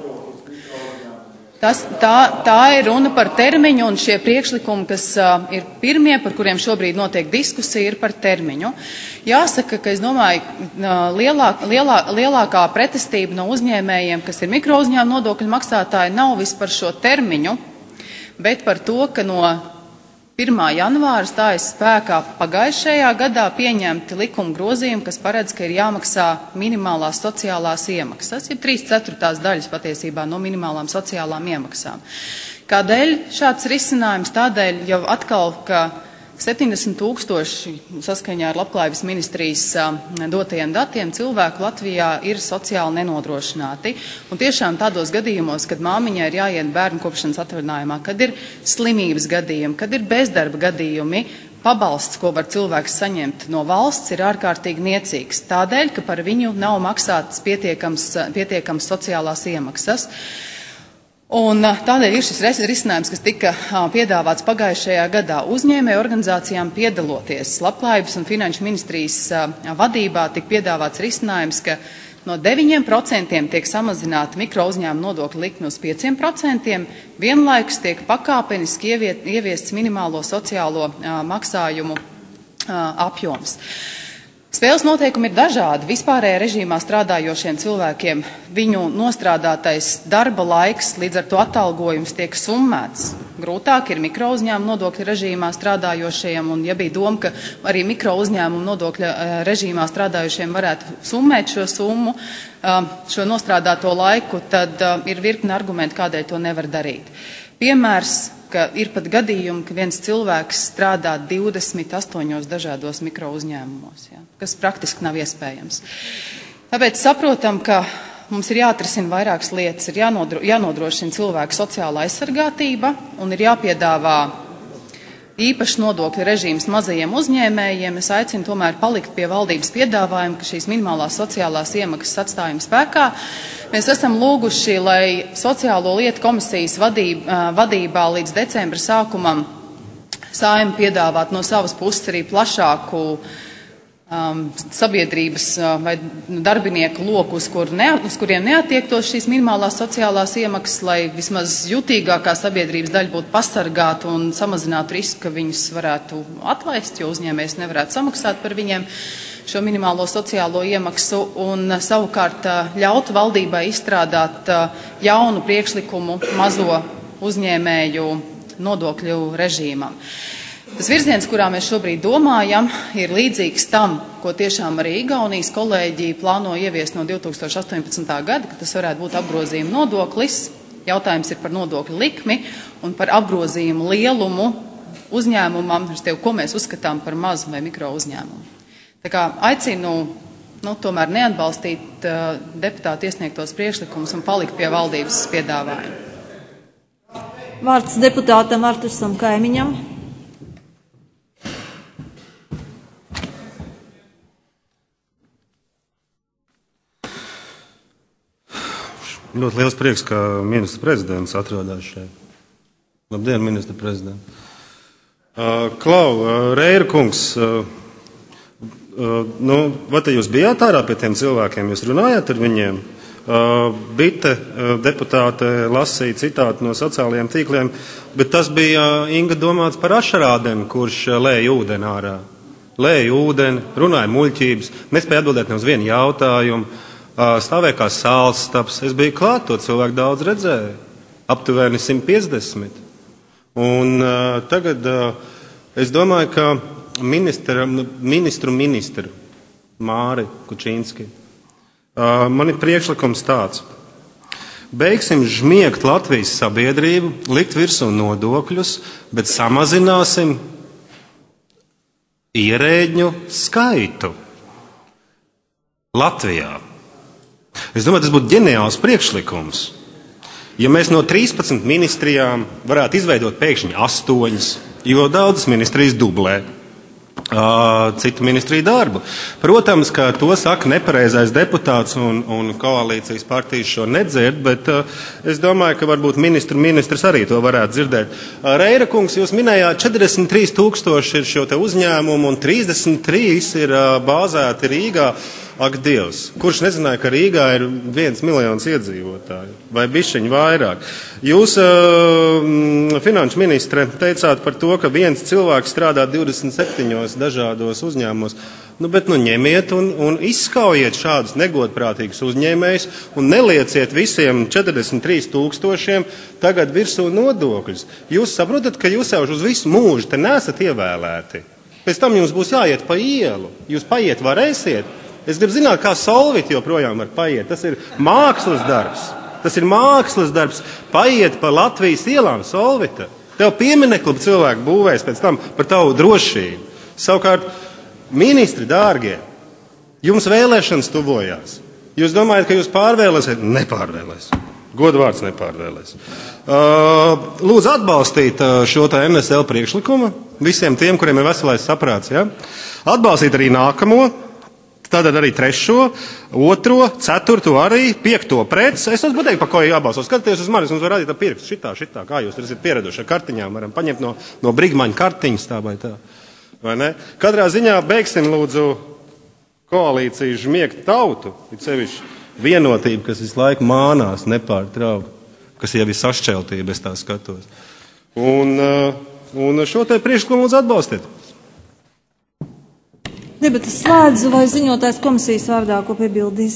Tā ir runa par termiņu, un šie priekšlikumi, kas ir pirmie, par kuriem šobrīd notiek diskusija, ir par termiņu. Jāsaka, ka es domāju, lielākā pretestība no uzņēmējiem, kas ir mikro uzņēmumu nodokļu maksātāji, nav vis par šo termiņu, bet par to, ka no 1. janvāra stājas spēkā pagājušajā gadā pieņemti likuma grozījumi, kas paredz, ka ir jāmaksā minimālās sociālās iemaksas, ja 3/4 daļas patiesībā no minimālām sociālām iemaksām. Kādēļ šāds risinājums? Tādēļ jau atkal, ka 70,000 saskaņā ar Labklājības ministrijas dotajiem datiem cilvēku Latvijā ir sociāli nenodrošināti. Un tiešām tādos gadījumos, kad māmiņai ir jāiet bērnu kopšanas atvaļinājumā, kad ir slimības gadījumi, kad ir bezdarba gadījumi, pabalsts, ko var cilvēks saņemt no valsts, ir ārkārtīgi niecīgs. Tādēļ, ka par viņu nav maksātas pietiekams sociālās iemaksas. Un tādēļ ir šis risinājums, kas tika piedāvāts pagājušajā gadā uzņēmēju organizācijām piedaloties. Labklājības un finanšu ministrijas vadībā tika piedāvāts risinājums, ka no 9% tiek samazināta mikro uzņēmumu nodokļa likme uz 5%, vienlaikus tiek pakāpeniski ieviests minimālo sociālo maksājumu apjoms. Spēles noteikumi ir dažādi. Vispārējā režīmā strādājošiem cilvēkiem viņu nostrādātais darba laiks, līdz ar to atalgojums tiek summēts. Grūtāk ir mikro uzņēmumu nodokļa režīmā strādājošiem, un ja bija doma, ka arī mikro uzņēmumu nodokļa režīmā strādājošiem varētu summēt šo summu, šo nostrādāto laiku, tad ir virkne argumentu, kādēļ to nevar darīt. Piemērs, ka ir pat gadījumi, ka viens cilvēks strādā 28 dažādos mikro uzņēmumos, kas praktiski nav iespējams. Tāpēc saprotam, ka mums ir jāatrisina vairākas lietas, ir jānodrošina cilvēku sociālā aizsargātība un ir jāpiedāvā īpašs nodokļu režīms mazajiem uzņēmējiem. Es aicinu tomēr palikt pie valdības piedāvājuma, ka šīs minimālās sociālās iemaksas atstājam spēkā. Mēs esam lūguši, lai Sociālo lietu komisijas vadībā līdz decembra sākumam Saeima piedāvāt no savas puses arī plašāku sabiedrības vai darbinieku loku, uz kuriem neattiektos šīs minimālās sociālās iemaksas, lai vismaz jutīgākā sabiedrības daļa būtu pasargāta un samazinātu risku, ka viņus varētu atlaist, jo uzņēmējs nevarētu samaksāt par viņiem šo minimālo sociālo iemaksu, un savukārt ļautu valdībai izstrādāt jaunu priekšlikumu mazo uzņēmēju nodokļu režīmam. Tas virziens, kurā mēs šobrīd domājam, ir līdzīgs tam, ko tiešām arī Igaunijas kolēģi plāno ieviest no 2018. gada, ka tas varētu būt apgrozījuma nodoklis. Jautājums ir par nodokļu likmi un par apgrozījumu lielumu uzņēmumam, ko mēs uzskatām par mazu vai mikro uzņēmumu. Tā kā aicinu tomēr neatbalstīt deputātu iesniegtos priekšlikumus un palikt pie valdības piedāvājuma. Vārds deputātam Artursam Kaimiņam. Ļoti liels prieks, ka ministra prezidents atrodas šeit. Labdien, ministra prezidents. Reira kungs, vai te jūs bijāt ārā pie tiem cilvēkiem, jūs runājāt ar viņiem? Bite deputāte lasīja citātu no sociālajiem tīkliem, bet tas bija Inga domāts par Ašarādem, kurš lēja ūdeni ārā. Lēja ūdeni, runāja muļķības, nespēja atbildēt ne uz vienu jautājumu. Stāvēja kā sāls stabs. Es biju klāt, to cilvēku daudz redzēju. Aptuveni 150. Un tagad es domāju, ka ministru Māri Kučīnski. Man ir priekšlikums tāds. Beigsim žmiegt Latvijas sabiedrību, likt virsū nodokļus, bet samazināsim ierēģņu skaitu Latvijā. Es domāju, tas būtu ģeniāls priekšlikums. Ja mēs no 13 ministrijām varētu izveidot pēkšņi 8, jo daudzas ministrijas dublē citu ministriju darbu. Protams, ka to saka nepareizais deputāts un koalīcijas partijas šo nedzird, bet es domāju, ka varbūt ministrs arī to varētu dzirdēt. Reira kungs, jūs minējāt, 43 000 ir šo te uzņēmumu un 33 ir bāzēti Rīgā. Ak, Dievs, kurš nezināja, ka Rīgā ir 1 miljons iedzīvotāju, vai bišķiņi vairāk. Jūs, finanšu ministre, teicāt par to, ka viens cilvēks strādā 27 dažādos uzņēmumos. Bet ņemiet un izskaujiet šādus negodprātīgus uzņēmējus un nelieciet visiem 43 000 tagad virsū nodokļus. Jūs saprotat, ka jūs jau uz visu mūžu te nesat ievēlēti. Pēc tam jums būs jāiet pa ielu. Jūs paiet varēsiet. Es gribu zināt, kā Solvit joprojām var paiet. Tas ir mākslas darbs. Tas ir mākslas darbs. Paiet pa Latvijas ielām, Solvita. Tev pieminekli cilvēku būvēs pēc tam par tavu drošību. Savukārt, ministri dārgie, jums vēlēšanas tuvojās. Jūs domājat, ka jūs pārvēlēsiet? Nepārvēlēs. Godvārds nepārvēlēs. Lūdzu atbalstīt šo tā NSL priekšlikumu visiem tiem, kuriem ir veselais saprāts. Ja? Atbalstīt arī nākamo. Tātad arī 3., 2., 4. arī 5. pret. Es esmu pateikt, pa ko jābalso. Skatieties uz mani, mums var rādīt ar pirkstu. Šitā, kā jūs esat pieraduši ar kartiņām. Varam paņemt no brigmaņa kartiņas tā vai tā. Vai ne? Katrā ziņā beigsim lūdzu koalīciju žmiegt tautu. Ir sevišķi vienotība, kas visu laiku mānās nepārtraukt. Kas jau ir sašķeltība, es tā skatos. Un šo te priekšlikumu lūdzu atbalstiet. Debates slēdzu, vai ziņotājs komisijas vārdā ko piebildīs?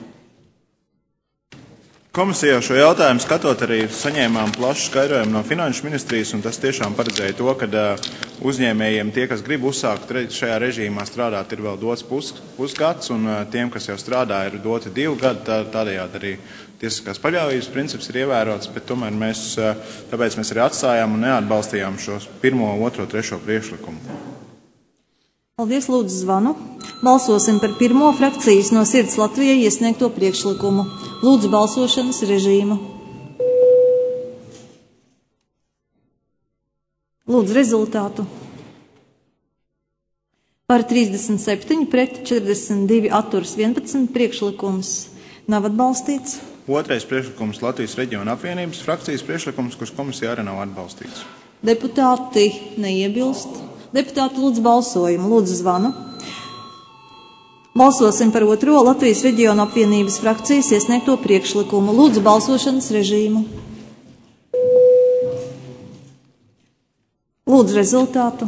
Komisijā šo jautājumu skatot arī saņēmām plašu skaidrojumu no finanšu ministrijas, un tas tiešām paredzēja to, ka uzņēmējiem tie, kas grib uzsākt šajā režīmā strādāt, ir vēl dots pusgads, un tiem, kas jau strādā, ir doti 2 gadi, tādējādi arī tiesiskās paļāvības princips ir ievērots, bet tomēr tāpēc mēs arī atstājām un neatbalstījām šos 1., 2., 3. priekšlikumu. Paldies, lūdzu zvanu. Balsosim par 1. frakcijas no Sirds Latvijai iesniegto priekšlikumu. Lūdzu balsošanas režīmu. Lūdzu rezultātu. Par 37 pret 42 atturs 11 priekšlikums nav atbalstīts. 2. priekšlikums Latvijas reģiona apvienības frakcijas priekšlikums, kurš komisijā arī nav atbalstīts. Deputāti neiebilst. Deputāti lūdzu balsojumu. Lūdzu zvanu. Balsosim par 2. Latvijas reģiona apvienības frakcijas iesniegto priekšlikumu. Lūdzu balsošanas režīmu. Lūdzu rezultātu.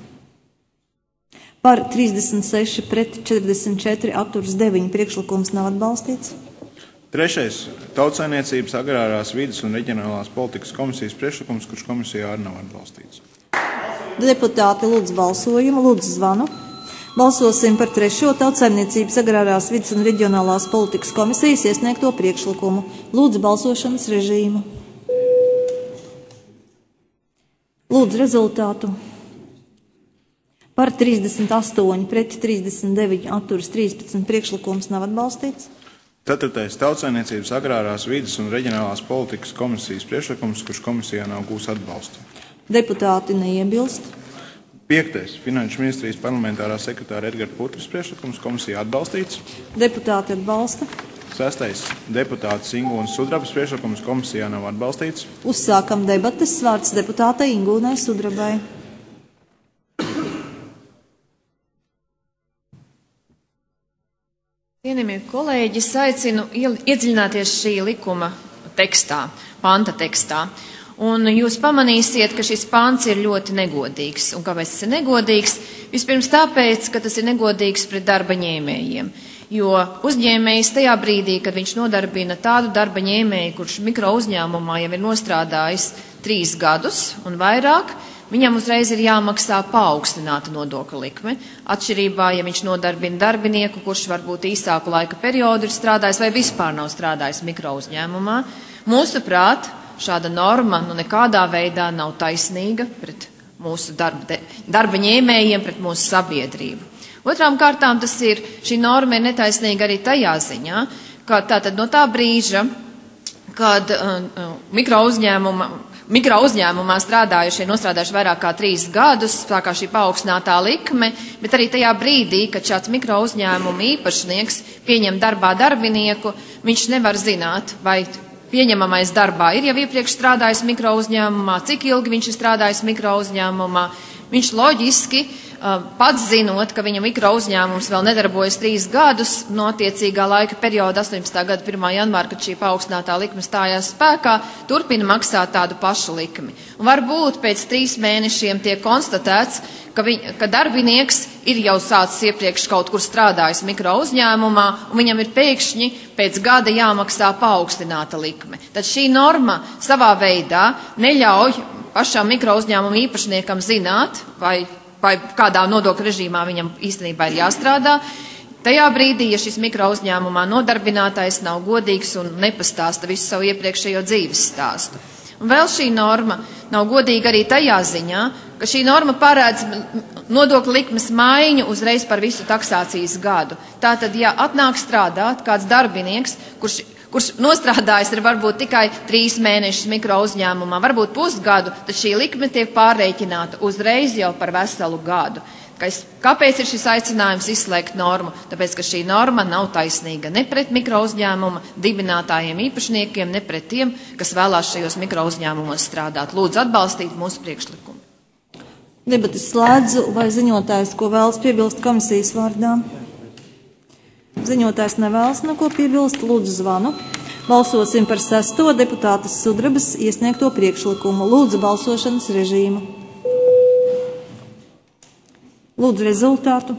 Par 36 pret 44 atturs 9 priekšlikums nav atbalstīts. 3. Tautsaimniecības, agrārās vides un reģionālās politikas komisijas priekšlikums, kurš komisijā arī nav atbalstīts. Deputāti lūdzu balsojumu, lūdzu zvanu. Balsosim par 3. Tautsaimniecības, agrārās vides un reģionālās politikas komisijas iesniegto priekšlikumu. Lūdzu balsošanas režīmu. Lūdzu rezultātu. Par 38 pret 39 atturas 13 priekšlikums nav atbalstīts. 4. Tautsaimniecības agrārās vides un reģionālās politikas komisijas priekšlikums, kurš komisijā nav gūs atbalstu. Deputāti neiebilst. 5. Finanšu ministrijas parlamentārā sekretāra Edgara Putras priekšlikums komisijā atbalstīts. Deputāti atbalsta. 6. Deputātes Ingūnas Sudrabas priekšlikums komisijā nav atbalstīts. Uzsākam debates. Vārds deputātei Ingūnai Sudrabai. Cienījamie kolēģi, es aicinu iedziļināties šī likuma tekstā, panta tekstā. Un jūs pamanīsiet, ka šis pants ir ļoti negodīgs. Un kāpēc tas ir negodīgs? Vispirms tāpēc, ka tas ir negodīgs pret darba ņēmējiem. Jo uzņēmējs tajā brīdī, kad viņš nodarbina tādu darba ņēmēju, kurš mikro uzņēmumā jau ir nostrādājis 3 gadus un vairāk, viņam uzreiz ir jāmaksā paaugstināta nodokļa likme. Atšķirībā, ja viņš nodarbina darbinieku, kurš varbūt īsāku laika periodu ir strādājis vai vispār nav strādājis mikro uzņēmumā, mūsuprāt, šāda norma nekādā veidā nav taisnīga pret mūsu darba ņēmējiem, pret mūsu sabiedrību. Otrām kārtām šī norma ir netaisnīga arī tajā ziņā, ka tātad no tā brīža, kad mikro uzņēmumā nostrādājuši vairāk kā 3 gadus, sākā šī paaugstinātā likme, bet arī tajā brīdī, kad šāds mikro uzņēmuma īpašnieks pieņem darbā darbinieku, viņš nevar zināt, vai pieņemamais darbā ir jau iepriekš strādājis mikro uzņēmumā, cik ilgi viņš ir strādājis mikro uzņēmumā. Viņš loģiski, pats zinot, ka viņa mikro uzņēmums vēl nedarbojas 3 gadus, no attiecīgā laika perioda 18. gada 1. janvāra, kad šī paaugstinātā likme stājās spēkā, turpina maksāt tādu pašu likmi. Un varbūt pēc 3 mēnešiem tiek konstatēts, ka darbinieks ir jau sācis iepriekš kaut kur strādājis mikro uzņēmumā, un viņam ir pēkšņi pēc gada jāmaksā paaugstināta likme. Tad šī norma savā veidā neļauj pašam mikro uzņēmuma īpašniekam zināt, vai kādā nodokļu režīmā viņam īstenībā ir jāstrādā. Tajā brīdī, ja šis mikro uzņēmumā nodarbinātais nav godīgs un nepastāsta visu savu iepriekšējo dzīves stāstu. Un vēl šī norma nav godīga arī tajā ziņā, ka šī norma paredz nodokļu likmes maiņu uzreiz par visu taksācijas gadu. Tātad, ja atnāk strādāt kāds darbinieks, kurš nostrādājis ir varbūt tikai 3 mēnešus mikro uzņēmumā, varbūt pusgadu, tad šī likme tiek pārreikināta uzreiz jau par veselu gadu. Kāpēc ir šis aicinājums izslēgt normu? Tāpēc, ka šī norma nav taisnīga ne pret mikro uzņēmuma dibinātājiem īpašniekiem, ne pret tiem, kas vēlās šajos mikro uzņēmumos strādāt. Lūdzu atbalstīt mūsu priekšlikumu. Debates slēdzu, vai ziņotājs, ko vēlas piebilst komisijas vārdā? Ziņotājs nevēlas neko piebilst, lūdzu zvanu. Balsosim par 6. deputātes Sudrabas iesniegto priekšlikumu. Lūdzu balsošanas režīmu. Lūdzu rezultātu.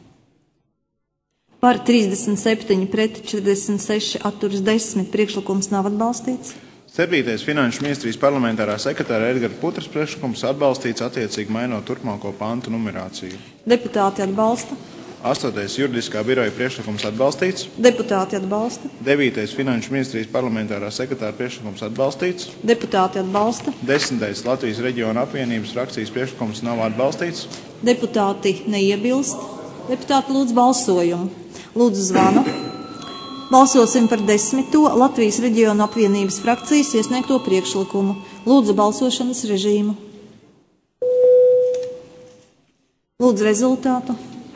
Par 37 pret 46 atturas 10 priekšlikums nav atbalstīts. 7. Finanšu ministrijas parlamentārā sekretāra Edgara Putras priekšlikums atbalstīts attiecīgi mainot turpmāko pantu numerāciju. Deputāti atbalsta. 8. Juridiskā biroja priekšlikums atbalstīts. Deputāti atbalsta. 9. Finanšu ministrijas parlamentārā sekretāra priekšlikums atbalstīts. Deputāti atbalsta. 10. Latvijas reģiona apvienības frakcijas priekšlikums nav atbalstīts. Deputāti neiebilst. Deputāti lūdzu balsojumu. Lūdzu zvanu. Balsosim par 10. Latvijas reģiona apvienības frakcijas iesniegto priekšlikumu. Lūdzu balsošanas režīmu. Lūdzu rezultātu.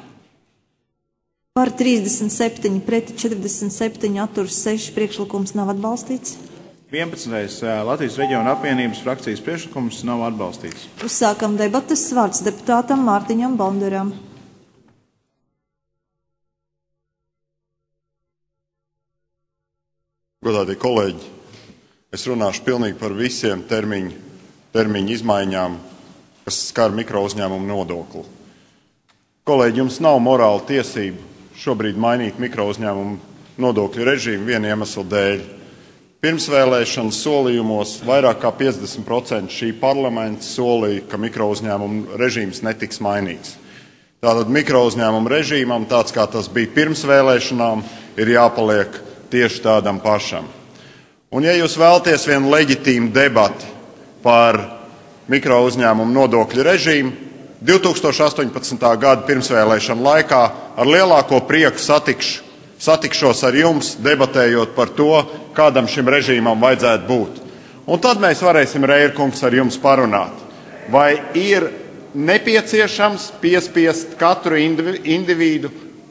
Par 37 pret 47 atturas 6 priekšlikums nav atbalstīts. 11. Latvijas reģiona apvienības frakcijas priekšlikums nav atbalstīts. Uzsākam debates. Vārds deputātam Mārtiņam Bondaram. Godātie kolēģi, es runāšu pilnīgi par visiem termiņu izmaiņām, kas skar mikro uzņēmumu nodokli. Kolēģi, jums nav morāla tiesība šobrīd mainīt mikro uzņēmumu nodokļu režīmu viena iemesla dēļ. Pirmsvēlēšanas solījumos vairāk kā 50% šī parlamenta solīja, ka mikro uzņēmumu režīms netiks mainīts. Tātad mikro uzņēmumu režīmam, tāds kā tas bija pirms vēlēšanām, ir jāpaliek tieši tādam pašam. Un ja jūs vēlaties vienu leģitīmu debati par mikro uzņēmumu nodokļu režīmu, 2018. gada pirmsvēlēšana laikā ar lielāko prieku satikšos ar jums, debatējot par to, kādam šim režīmam vajadzētu būt. Un tad mēs varēsim, Reierkungs, ar jums parunāt, vai ir nepieciešams piespiest katru individu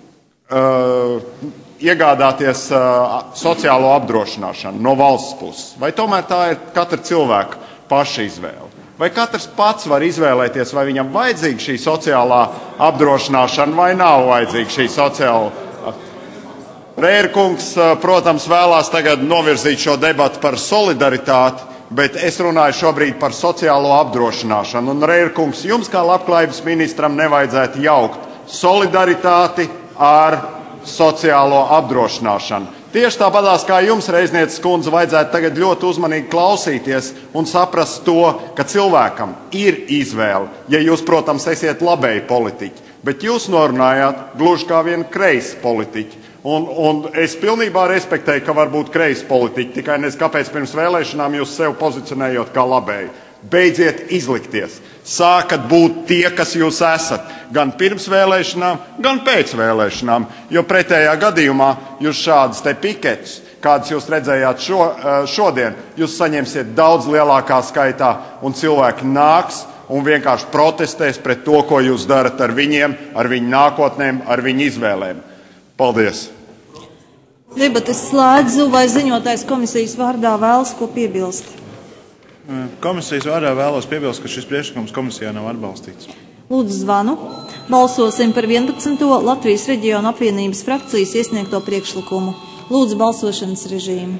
iegādāties sociālo apdrošināšanu no valsts puses. Vai tomēr tā ir katra cilvēka paša izvēle? Vai katrs pats var izvēlēties, vai viņam vajadzīga šī sociālā apdrošināšana vai nav vajadzīga šī sociāla? Reierkungs, protams, vēlās tagad novirzīt šo debatu par solidaritāti, bet es runāju šobrīd par sociālo apdrošināšanu. Un, Reierkungs, jums kā labklājības ministram nevajadzētu jaukt solidaritāti ar sociālo apdrošināšanu. Tieši tāpatās kā jums, Reiznieces kundze, vajadzētu tagad ļoti uzmanīgi klausīties un saprast to, ka cilvēkam ir izvēle, ja jūs, protams, esiet labēji politiķi, bet jūs norunājāt gluži kā viena kreisa politiķi. Un es pilnībā respektēju, ka var būt kreisa politiķi, tikai nezinu, kāpēc pirms vēlēšanām jūs sev pozicionējot kā labēji. Beidziet izlikties. Sākat būt tie, kas jūs esat, gan pirms vēlēšanām, gan pēc vēlēšanām, jo pretējā gadījumā jūs šādas te piketus, kādas jūs redzējāt šodien, jūs saņemsiet daudz lielākā skaitā, un cilvēki nāks un vienkārši protestēs pret to, ko jūs darat ar viņiem, ar viņu nākotnēm, ar viņu izvēlēm. Paldies! Debates slēdzu, vai ziņotājs komisijas vārdā vēlas ko piebilst? Komisijas vārdā vēlos piebilst, ka šis priekšlikums komisijā nav atbalstīts. Lūdzu zvanu. Balsosim par 11. Latvijas reģiona apvienības frakcijas iesniegto priekšlikumu. Lūdzu balsošanas režīmu.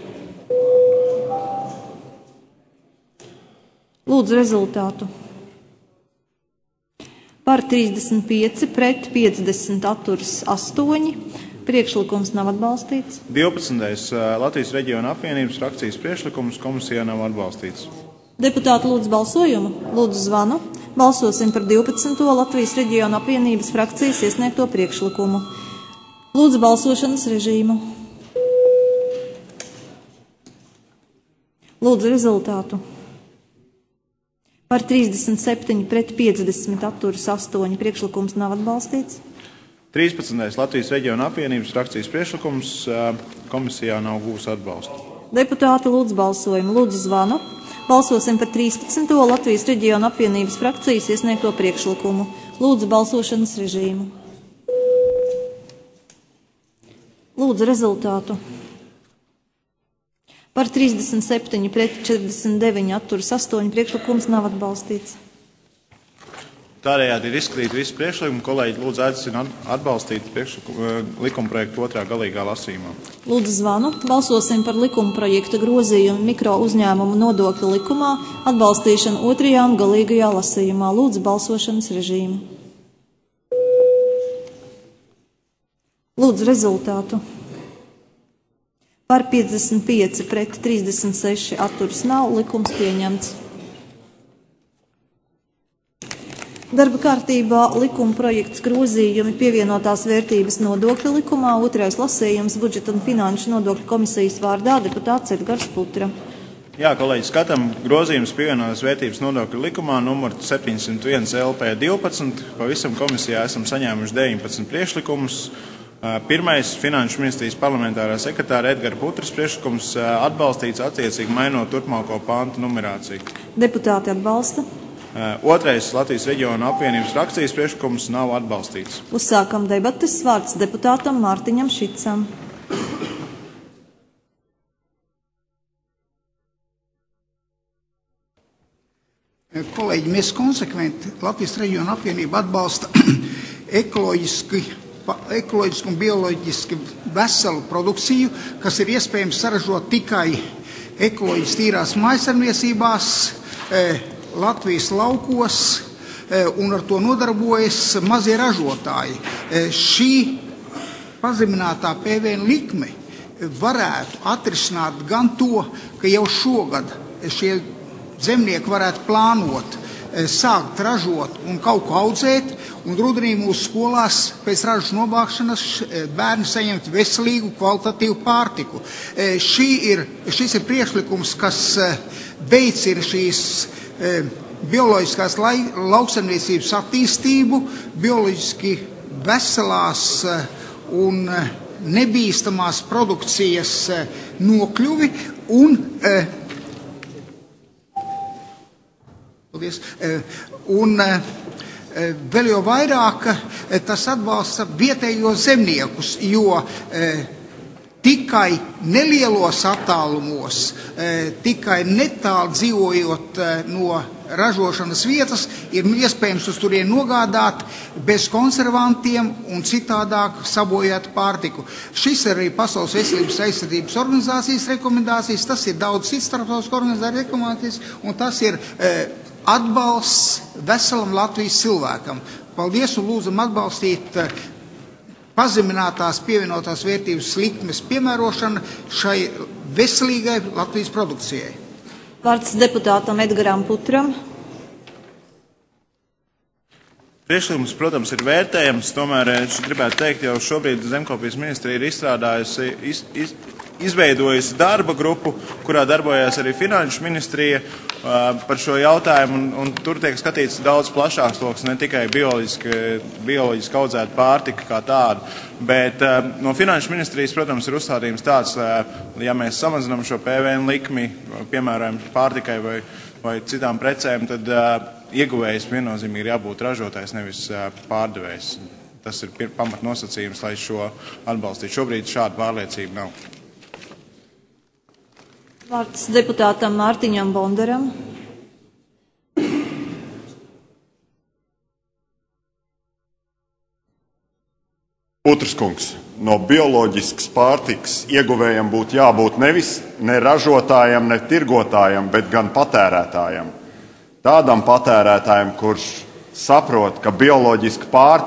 Lūdzu rezultātu. Par 35, pret 50 atturas 8. Priekšlikums nav atbalstīts. 12. Latvijas reģiona apvienības frakcijas priekšlikums komisijā nav atbalstīts. Deputāti lūdzu balsojumu. Lūdzu zvanu. Balsosim par 12. Latvijas reģiona apvienības frakcijas iesniegto priekšlikumu. Lūdzu balsošanas režīmu. Lūdzu rezultātu. Par 37 pret 50 atturas 8. Priekšlikums nav atbalstīts. 13. Latvijas reģiona apvienības frakcijas priekšlikums komisijā nav gūs atbalstu. Deputāti lūdzu balsojumu. Lūdzu zvanu. Balsosim par 13. Latvijas reģiona apvienības frakcijas iesniegto priekšlikumu. Lūdzu balsošanas režīmu. Lūdzu rezultātu. Par 37 pret 49 atturas 8. Priekšlikums nav atbalstīts. Tādējādi ir izskatīti visi priekšlikumi. Kolēģi lūdzu aicinu atbalstīt likumprojektu otrā galīgā lasījumā. Lūdzu zvanu. Balsosim par likumprojekta grozījumu mikro uzņēmumu nodokļu likumā atbalstīšanu otrajā un galīgajā lasījumā. Lūdzu balsošanas režīmu. Lūdzu rezultātu. Par 55 pret 36 atturas nav. Likums pieņemts. Darba kārtībā likuma projekts grozījumi pievienotās vērtības nodokļu likumā, otrais lasījums budžeta un finanšu nodokļu komisijas vārdā deputāts Edgars Putra. Jā, kolēģi, skatām grozījums pievienotās vērtības nodokļu likumā numur 701 LP 12. Pavisam komisijā esam saņēmuši 19 priekšlikumus. Pirmais finanšu ministrijas parlamentārā sekretāra Edgara Putras priekšlikums atbalstīts attiecīgi mainot turpmāko pāntu numerāciju. Deputāti atbalsta. Otrais Latvijas reģiona apvienības frakcijas priekšlikums nav atbalstīts. Uzsākam debates. Vārds deputātam Mārtiņam Šicam. Kolēģi, mēs konsekventi Latvijas reģiona apvienība atbalsta ekoloģisku un bioloģiski veselu produkciju, kas ir iespējams saražot tikai ekoloģiski tīrās mājsaimniecībās, Latvijas laukos, un ar to nodarbojas mazie ražotāji. Šī pazeminātā PVN likme varētu atrisināt gan to, ka jau šogad šie zemnieki varētu plānot, sākt ražot un kaut ko audzēt, un rudenī mūsu skolās pēc ražas novākšanas bērni saņemt veselīgu, kvalitatīvu pārtiku. Šis ir priekšlikums, kas veicina šīs bioloģiskās lauksaimniecības attīstību, bioloģiski veselās un nebīstamās produkcijas nokļuvi un vēl jau vairāk tas atbalsta vietējos zemniekus, jo tikai nelielos attālumos, tikai netālu dzīvojot no ražošanas vietas, ir iespējams uz turien nogādāt bez konservantiem un citādāk sabojāt pārtiku. Šis ir arī Pasaules veselības aizsardzības organizācijas rekomendācijas, tas ir daudz cits starptautisku organizāciju rekomendācijas, un tas ir atbalsts veselam Latvijas cilvēkam. Paldies un lūdzam atbalstīt pazeminātās pievienotās vērtības likmes piemērošana šai veselīgai Latvijas produkcijai. Vārds deputātam Edgaram Putram. Priekšlikums, protams, ir vērtējams, tomēr es gribētu teikt, jau šobrīd Zemkopības ministrija ir izstrādājusi, izveidojusi darba grupu, kurā darbojās arī Finanšu ministrija par šo jautājumu, un tur tiek skatīts daudz plašāks loks, ne tikai bioloģiski audzēta pārtika kā tāda, bet no Finanšu ministrijas, protams, ir uzstādījums tāds, ja mēs samazinām šo PVN likmi, piemēram, pārtikai vai citām precēm, tad ieguvējs viennozīmīgi ir jābūt ražotājs, nevis pārdevējs. Tas ir pamatnosacījums, lai šo atbalstītu. Šobrīd šāda pārliecība nav. Vārds deputātam Mārtiņam Bondaram. Putrs kungs, no bioloģiskas pārtikas ieguvējam būtu jābūt nevis ne ražotājam, ne tirgotājam, bet gan patērētājam. Tādam patērētājam, kurš saprot, ka bioloģiska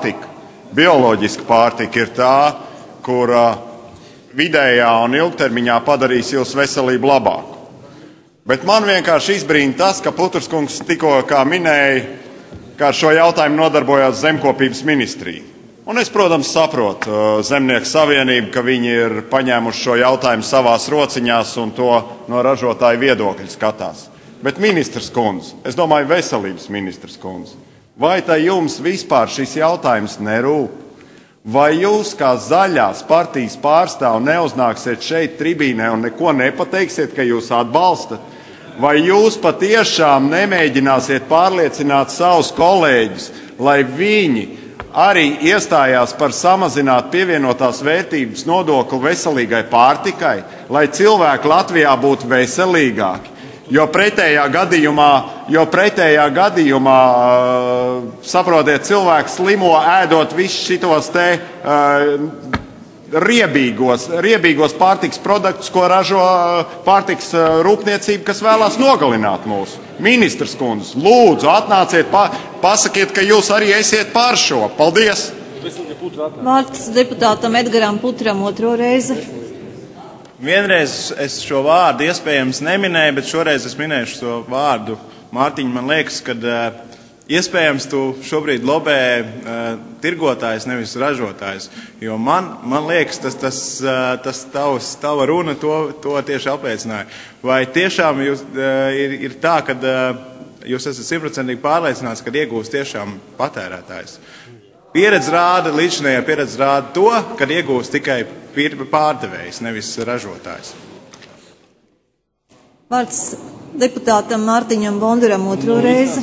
pārtika ir tā, kura vidējā un ilgtermiņā padarīs jūsu veselību labāku. Bet man vienkārši izbrīna tas, ka Putrs kungs tikko kā minēja, ka ar šo jautājumu nodarbojās Zemkopības ministrija. Un es, protams, saprotu Zemnieku savienību, ka viņi ir paņēmuši šo jautājumu savās rociņās un to no ražotāju viedokļa skatās. Bet ministrs kundze, es domāju veselības ministrs kundze, vai tai jums vispār šis jautājums nerūp? Vai jūs kā zaļās partijas pārstāv neuznāksiet šeit tribīnē un neko nepateiksiet, ka jūs atbalstat? Vai jūs patiešām nemēģināsiet pārliecināt savus kolēģus, lai viņi arī iestājās par samazināt pievienotās vērtības nodokli veselīgai pārtikai, lai cilvēki Latvijā būtu veselīgāki? Jo pretējā gadījumā, saprotiet, cilvēks slimo ēdot visus šitos te riebīgos pārtiks produktus, ko ražo pārtiks rūpniecība, kas vēlās nogalināt mūs. Ministrs kundze, lūdzu, atnāciet, pasakiet, ka jūs arī esiet pār šo. Paldies! Vārds deputātam Edgaram Putram otro reizi. Vienreiz es šo vārdu iespējams neminēju, bet šoreiz es minēšu šo vārdu. Mārtiņ, man liekas, ka iespējams tu šobrīd lobē tirgotājs, nevis ražotājs. Jo man liekas, tas tava runa to tieši apliecināja. Vai tiešām ir tā, ka jūs esat 100% pārliecināts, ka iegūs tiešām patērētājs? Līdzinājā pieredze rāda to, ka iegūs tikai pārdevējs, nevis ražotājs. Vārds deputātam Mārtiņam Bondaram otro reizi.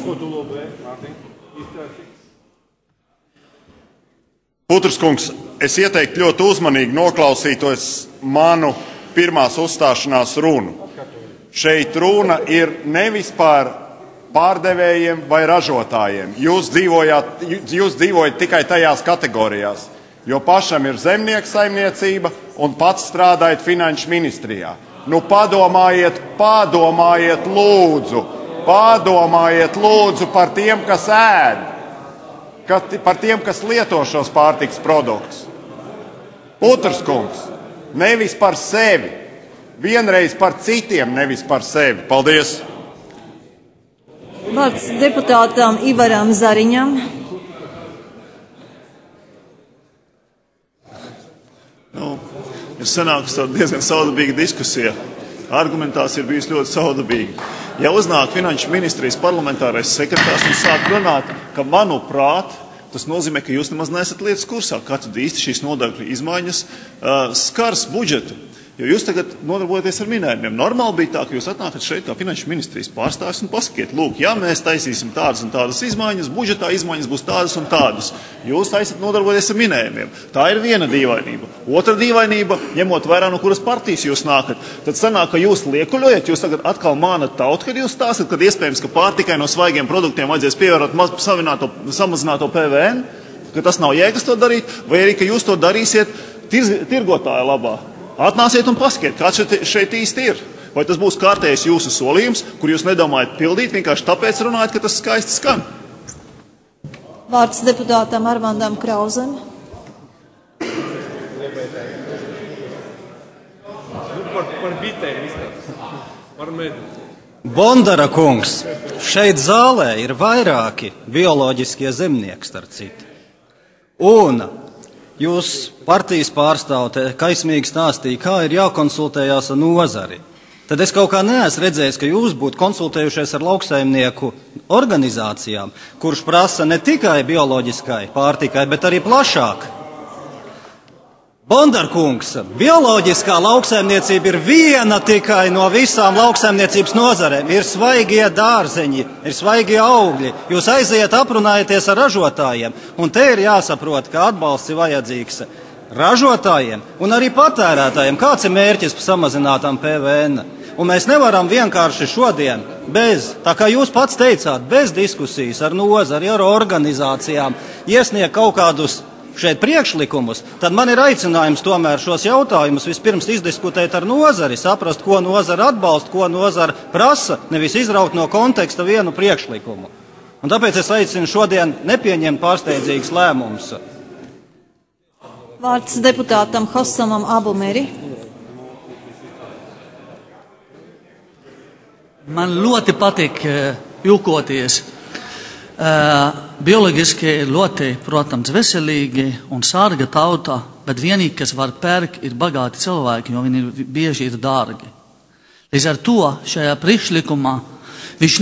Putrs kungs, es ieteiktu ļoti uzmanīgi noklausītos manu pirmās uzstāšanās runu. Šeit runa ir nevis par pārdevējiem vai ražotājiem. Jūs dzīvojat tikai tajās kategorijās, jo pašam ir zemnieku saimniecība un pats strādājat Finanšu ministrijā. Nu padomājiet lūdzu par tiem, kas ēd, par tiem, kas lieto šos pārtiks produktus. Putrs kungs, nevis par sevi, vienreiz par citiem, nevis par sevi. Paldies! Vārds deputātam Ivaram Zariņam. Ir sanākusi diezgan saudabīga diskusija. Argumentācija ir bijusi ļoti saudabīga. ja uznāk finanšu ministrijas parlamentārais sekretārs un sāk runāt, ka manuprāt, tas nozīmē, ka jūs nemaz neesat lietas kursā, kā tad īsti šīs nodokļu izmaiņas skars budžetu. Jo jūs tagad nodarbojaties ar minējumiem. Normāli bija tā, ka jūs atnākat šeit kā finanšu ministrijas pārstāvis un pasakiet, lūk, ja mēs taisīsim tādas un tādas izmaiņas, budžetā izmaiņas būs tādas un tādas. Jūs taisat nodarbojaties ar minējumiem. Tā ir viena dīvainība. Otra dīvainība, ņemot vērā, no kuras partijas jūs nākat, tad sanāk, ka jūs liekuļojat, jūs tagad atkal mānat tautu, kad jūs stāstat, kad iespējams, ka pārtikai no svaigiem produktiem vajadzēs pievērot samazināto PVN, ka tas nav jēgas to darīt, vai arī, ka jūs to darīsiet tirgotāja labā. Atnāciet un pasakiet, kāds šeit īsti ir. Vai tas būs kārtējs jūsu solījums, kur jūs nedomājat pildīt, vienkārši tāpēc runājat, ka tas skaisti skan? Vārds deputātam Armandam Krauzem. Bondara kungs, šeit zālē ir vairāki bioloģiskie zemnieki, starp citu. Un jūs partijas pārstāvte kaismīgi stāstīja, kā ir jākonsultējās ar nozari. Tad es kaut kā neesmu redzējis, ka jūs būtu konsultējušies ar lauksaimnieku organizācijām, kurš prasa ne tikai bioloģiskai pārtikai, bet arī plašāk. Bondarkungs, bioloģiskā lauksaimniecība ir viena tikai no visām lauksaimniecības nozarēm. Ir svaigie dārzeņi, ir svaigie augļi. Jūs aiziet aprunājieties ar ražotājiem, un te ir jāsaprot, ka atbalsts ir vajadzīgs ražotājiem un arī patērētājiem. Kāds ir mērķis samazinātām PVN? Un mēs nevaram vienkārši šodien tā kā jūs pats teicāt, bez diskusijas ar nozari, ar organizācijām, iesniegt kaut kādus šeit priekšlikumus, tad man ir aicinājums tomēr šos jautājumus vispirms izdiskutēt ar nozari, saprast, ko nozara atbalsta, ko nozara prasa, nevis izraut no konteksta vienu priekšlikumu. Un tāpēc es aicinu šodien nepieņemt pārsteidzīgus lēmumus. Vārds deputātam Hasamam Abumeri. Man ļoti patīk jūkoties. Bioloģiski ir ļoti, protams, veselīgi un sārga tauta, bet vienīgi, kas var pērkt, ir bagāti cilvēki, jo viņi bieži ir dārgi. Līdz ar to šajā priekšlikumā viņš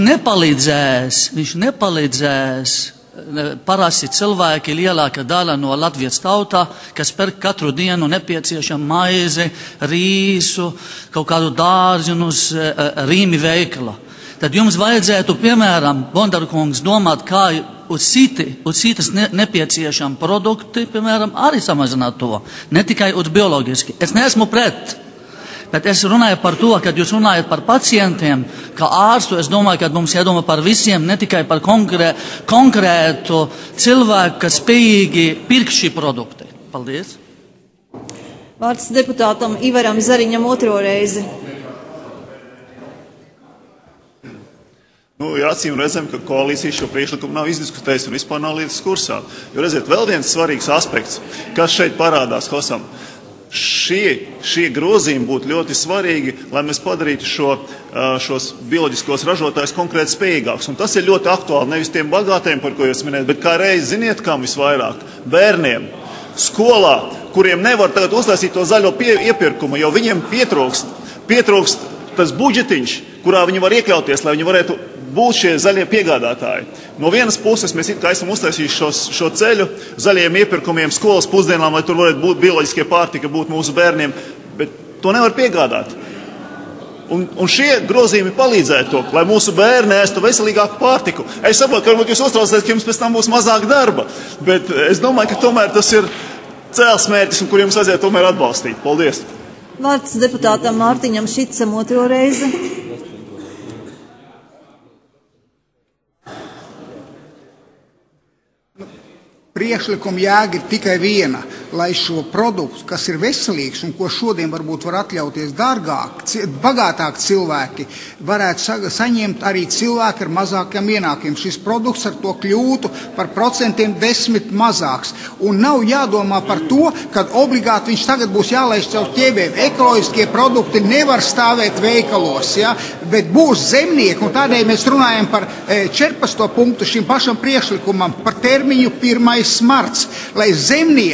nepalīdzēs parasti cilvēki lielākā daļa no Latvijas tautā, kas pērk katru dienu nepieciešamu maizi, rīsu, kaut kādu dārziņus, Rīmi veikala. Tad jums vajadzētu, piemēram, Bondarkungs, domāt, kā uz citas nepieciešami produkti, piemēram, arī samazināt to, ne tikai uz bioloģiski. Es neesmu pret, bet es runāju par to, kad jūs runājat par pacientiem, kā ārstu, es domāju, ka mums jādomā par visiem, ne tikai par konkrētu cilvēku, kas spējīgi pirkt šī produkti. Paldies. Vārds deputātam Ivaram Zariņam otro reizi. Ir acīm redzam, ka koalīcija šo priekšlikumu nav izdiskutējusi un vispār nav lietas kursā. Jo redziet, vēl viens svarīgs aspekts, kas šeit parādās, Hosam. Šie grozījumi būtu ļoti svarīgi, lai mēs padarītu šos bioloģiskos ražotājus konkrēti spējīgākus. Un tas ir ļoti aktuāli nevis tiem bagātiem, par ko jūs minējat, bet kā reiz ziniet, kam visvairāk? Bērniem, skolā, kuriem nevar tagad uztaisīt to zaļo iepirkumu, jo viņiem pietrūkst tas budžetiņš, kurā viņi var iekļauties, lai viņi varētu būt šie zaļie piegādātāji. No vienas puses mēs esam uztaisījuši šo ceļu zaļajiem iepirkumiem, skolas pusdienām, lai tur varētu būt bioloģiskie pārtika, būt mūsu bērniem, bet to nevar piegādāt. Un šie grozījumi palīdzētu to, lai mūsu bērni ēstu veselīgāku pārtiku. Es saprotu, ka varbūt jūs uztraucaties, ka jums pēc tam būs mazāk darba, bet es domāju, ka tomēr tas ir cēls mērķis, un kur jums vajadzētu tomēr atbalstīt. Paldies! Vārds deputātam Mārtiņam Šicam otro reizi. Priekšlikuma jēga ir tikai viena, lai šo produktu, kas ir veselīgs un ko šodien varbūt var atļauties dārgāk, bagātāk cilvēki, varētu saņemt arī cilvēki ar mazākiem ienākumiem. Šis produkts ar to kļūtu par 10% mazāks. Un nav jādomā par to, ka obligāti viņš tagad būs jālaiž caur ķēdēm. Ekoloģiskie produkti nevar stāvēt veikalos, ja? Bet būs zemnieki, un tādēļ mēs runājam par 14. punktu šim pašam priekšlikumam, par termiņu 1. marts, lai zemnieks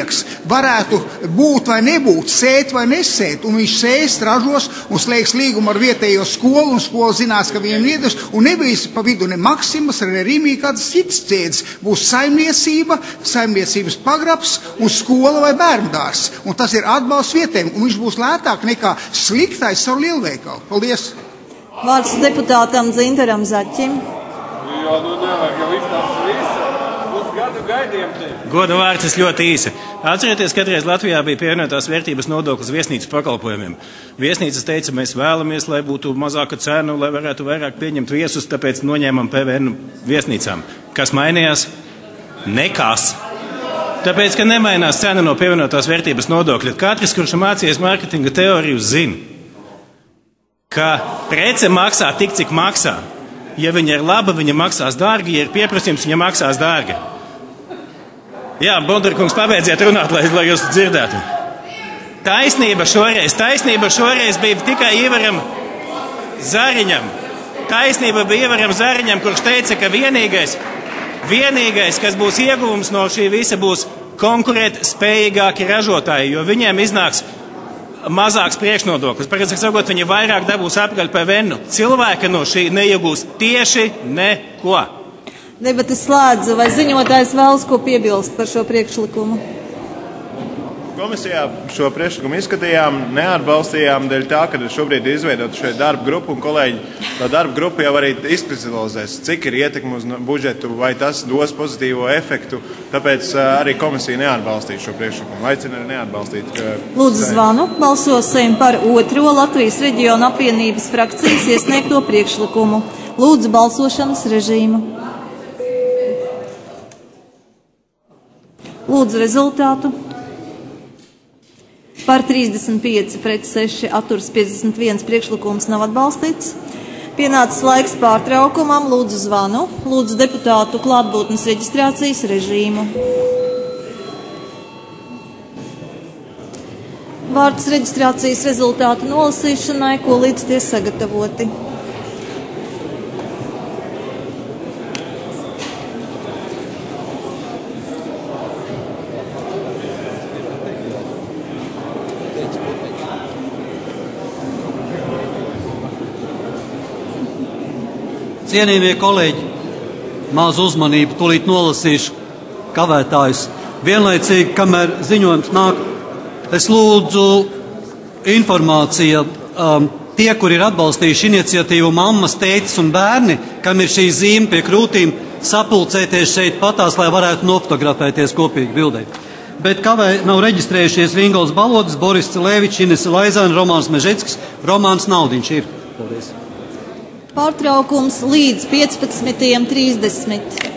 varētu būt vai nebūt, sēt vai nesēt, un viņš sēs, ražos un slēgs līgumu ar vietējo skolu, un skola zinās, ka viņiem iedars, un nebija pa vidu ne Maksimas, ne Rīmī, kādas citas ķēdes. Būs saimniecība, saimniecības pagrabs un skola vai bērndārs, un tas ir atbalsts vietējiem, un viņš būs lētāk nekā sliktais savu lielveikalu. Paldies! Vārds deputātam Dzintaram Zaķim. Jā, nevajag jau izstāst visu. Pusgadu gaidījām te. Goda vārds ļoti īsi. Atcerieties, katreiz Latvijā bija pievienotās vērtības nodoklis viesnīcas pakalpojumiem. Viesnīcas teica, mēs vēlamies, lai būtu mazāka cena, lai varētu vairāk pieņemt viesus, tāpēc noņēmam PVN viesnīcām. Kas mainījās? Nekas. Tāpēc, ka nemainās cena no pievienotās vērtības nodokļa. Katrs, kurš mācījies mārketinga teoriju, zina, ka prece maksā tik, cik maksā. Ja viņa ir laba, viņa maksās dārgi, ja ir pieprasījums, viņa maksās dārgi. Jā, Bondarkungs, pabeidziet runāt, lai jūs dzirdētu. Taisnība šoreiz bija tikai Ivaram Zariņam. Taisnība bija Ivaram Zariņam, kurš teica, ka vienīgais, kas būs ieguvums no šī visa, būs konkurēt spējīgāki ražotāji, jo viņiem iznāks mazāks priekšnodoklis. Paredzāk sakot, viņi vairāk dabūs apgaļ PVN. Cilvēki no šī neiegūs tieši neko. Debates slēdzu. Vai ziņotājs vēlas ko piebilst par šo priekšlikumu? Komisijā šo priekšlikumu izskatījām, neatbalstījām dēļ tā, ka šobrīd ir izveidota šeit darba grupa, un kolēģi tā darba grupa jau arī izkristalizēs, cik ir ietekme uz budžetu, vai tas dos pozitīvo efektu, tāpēc arī komisija neatbalstīs šo priekšlikumu. Aicina arī neatbalstīt. Lūdzu zvanu, balsosim par 2. Latvijas reģiona apvienības frakcijas iesniegto priekšlikumu. Lūdzu balsošanas režīmu. Lūdzu rezultātu. Par 35 pret 6 atturs 51 priekšlikums nav atbalstīts. Pienācis laiks pārtraukumam. Lūdzu zvanu. Lūdzu deputātu klātbūtnes reģistrācijas režīmu. Vārds reģistrācijas rezultātu nolasīšanai, ko līdz tie sagatavoti. Cienījamie kolēģi, mazu uzmanību, tūlīt nolasīšu kavētājus. Vienlaicīgi, kamēr ziņojums nāk, es lūdzu informāciju. Tie, kur ir atbalstījuši iniciatīvu mammas, tētis un bērni, kam ir šī zīme pie krūtīm, sapulcēties šeit patās, lai varētu nofotografēties kopīgi bildē. Bet kavē nav reģistrējušies Vingols Balodis, Boris Cilēvičs, Inese Laizāna, Romāns Mežeckis, Romāns Naudiņš ir. Paldies. Pārtraukums līdz 15:30.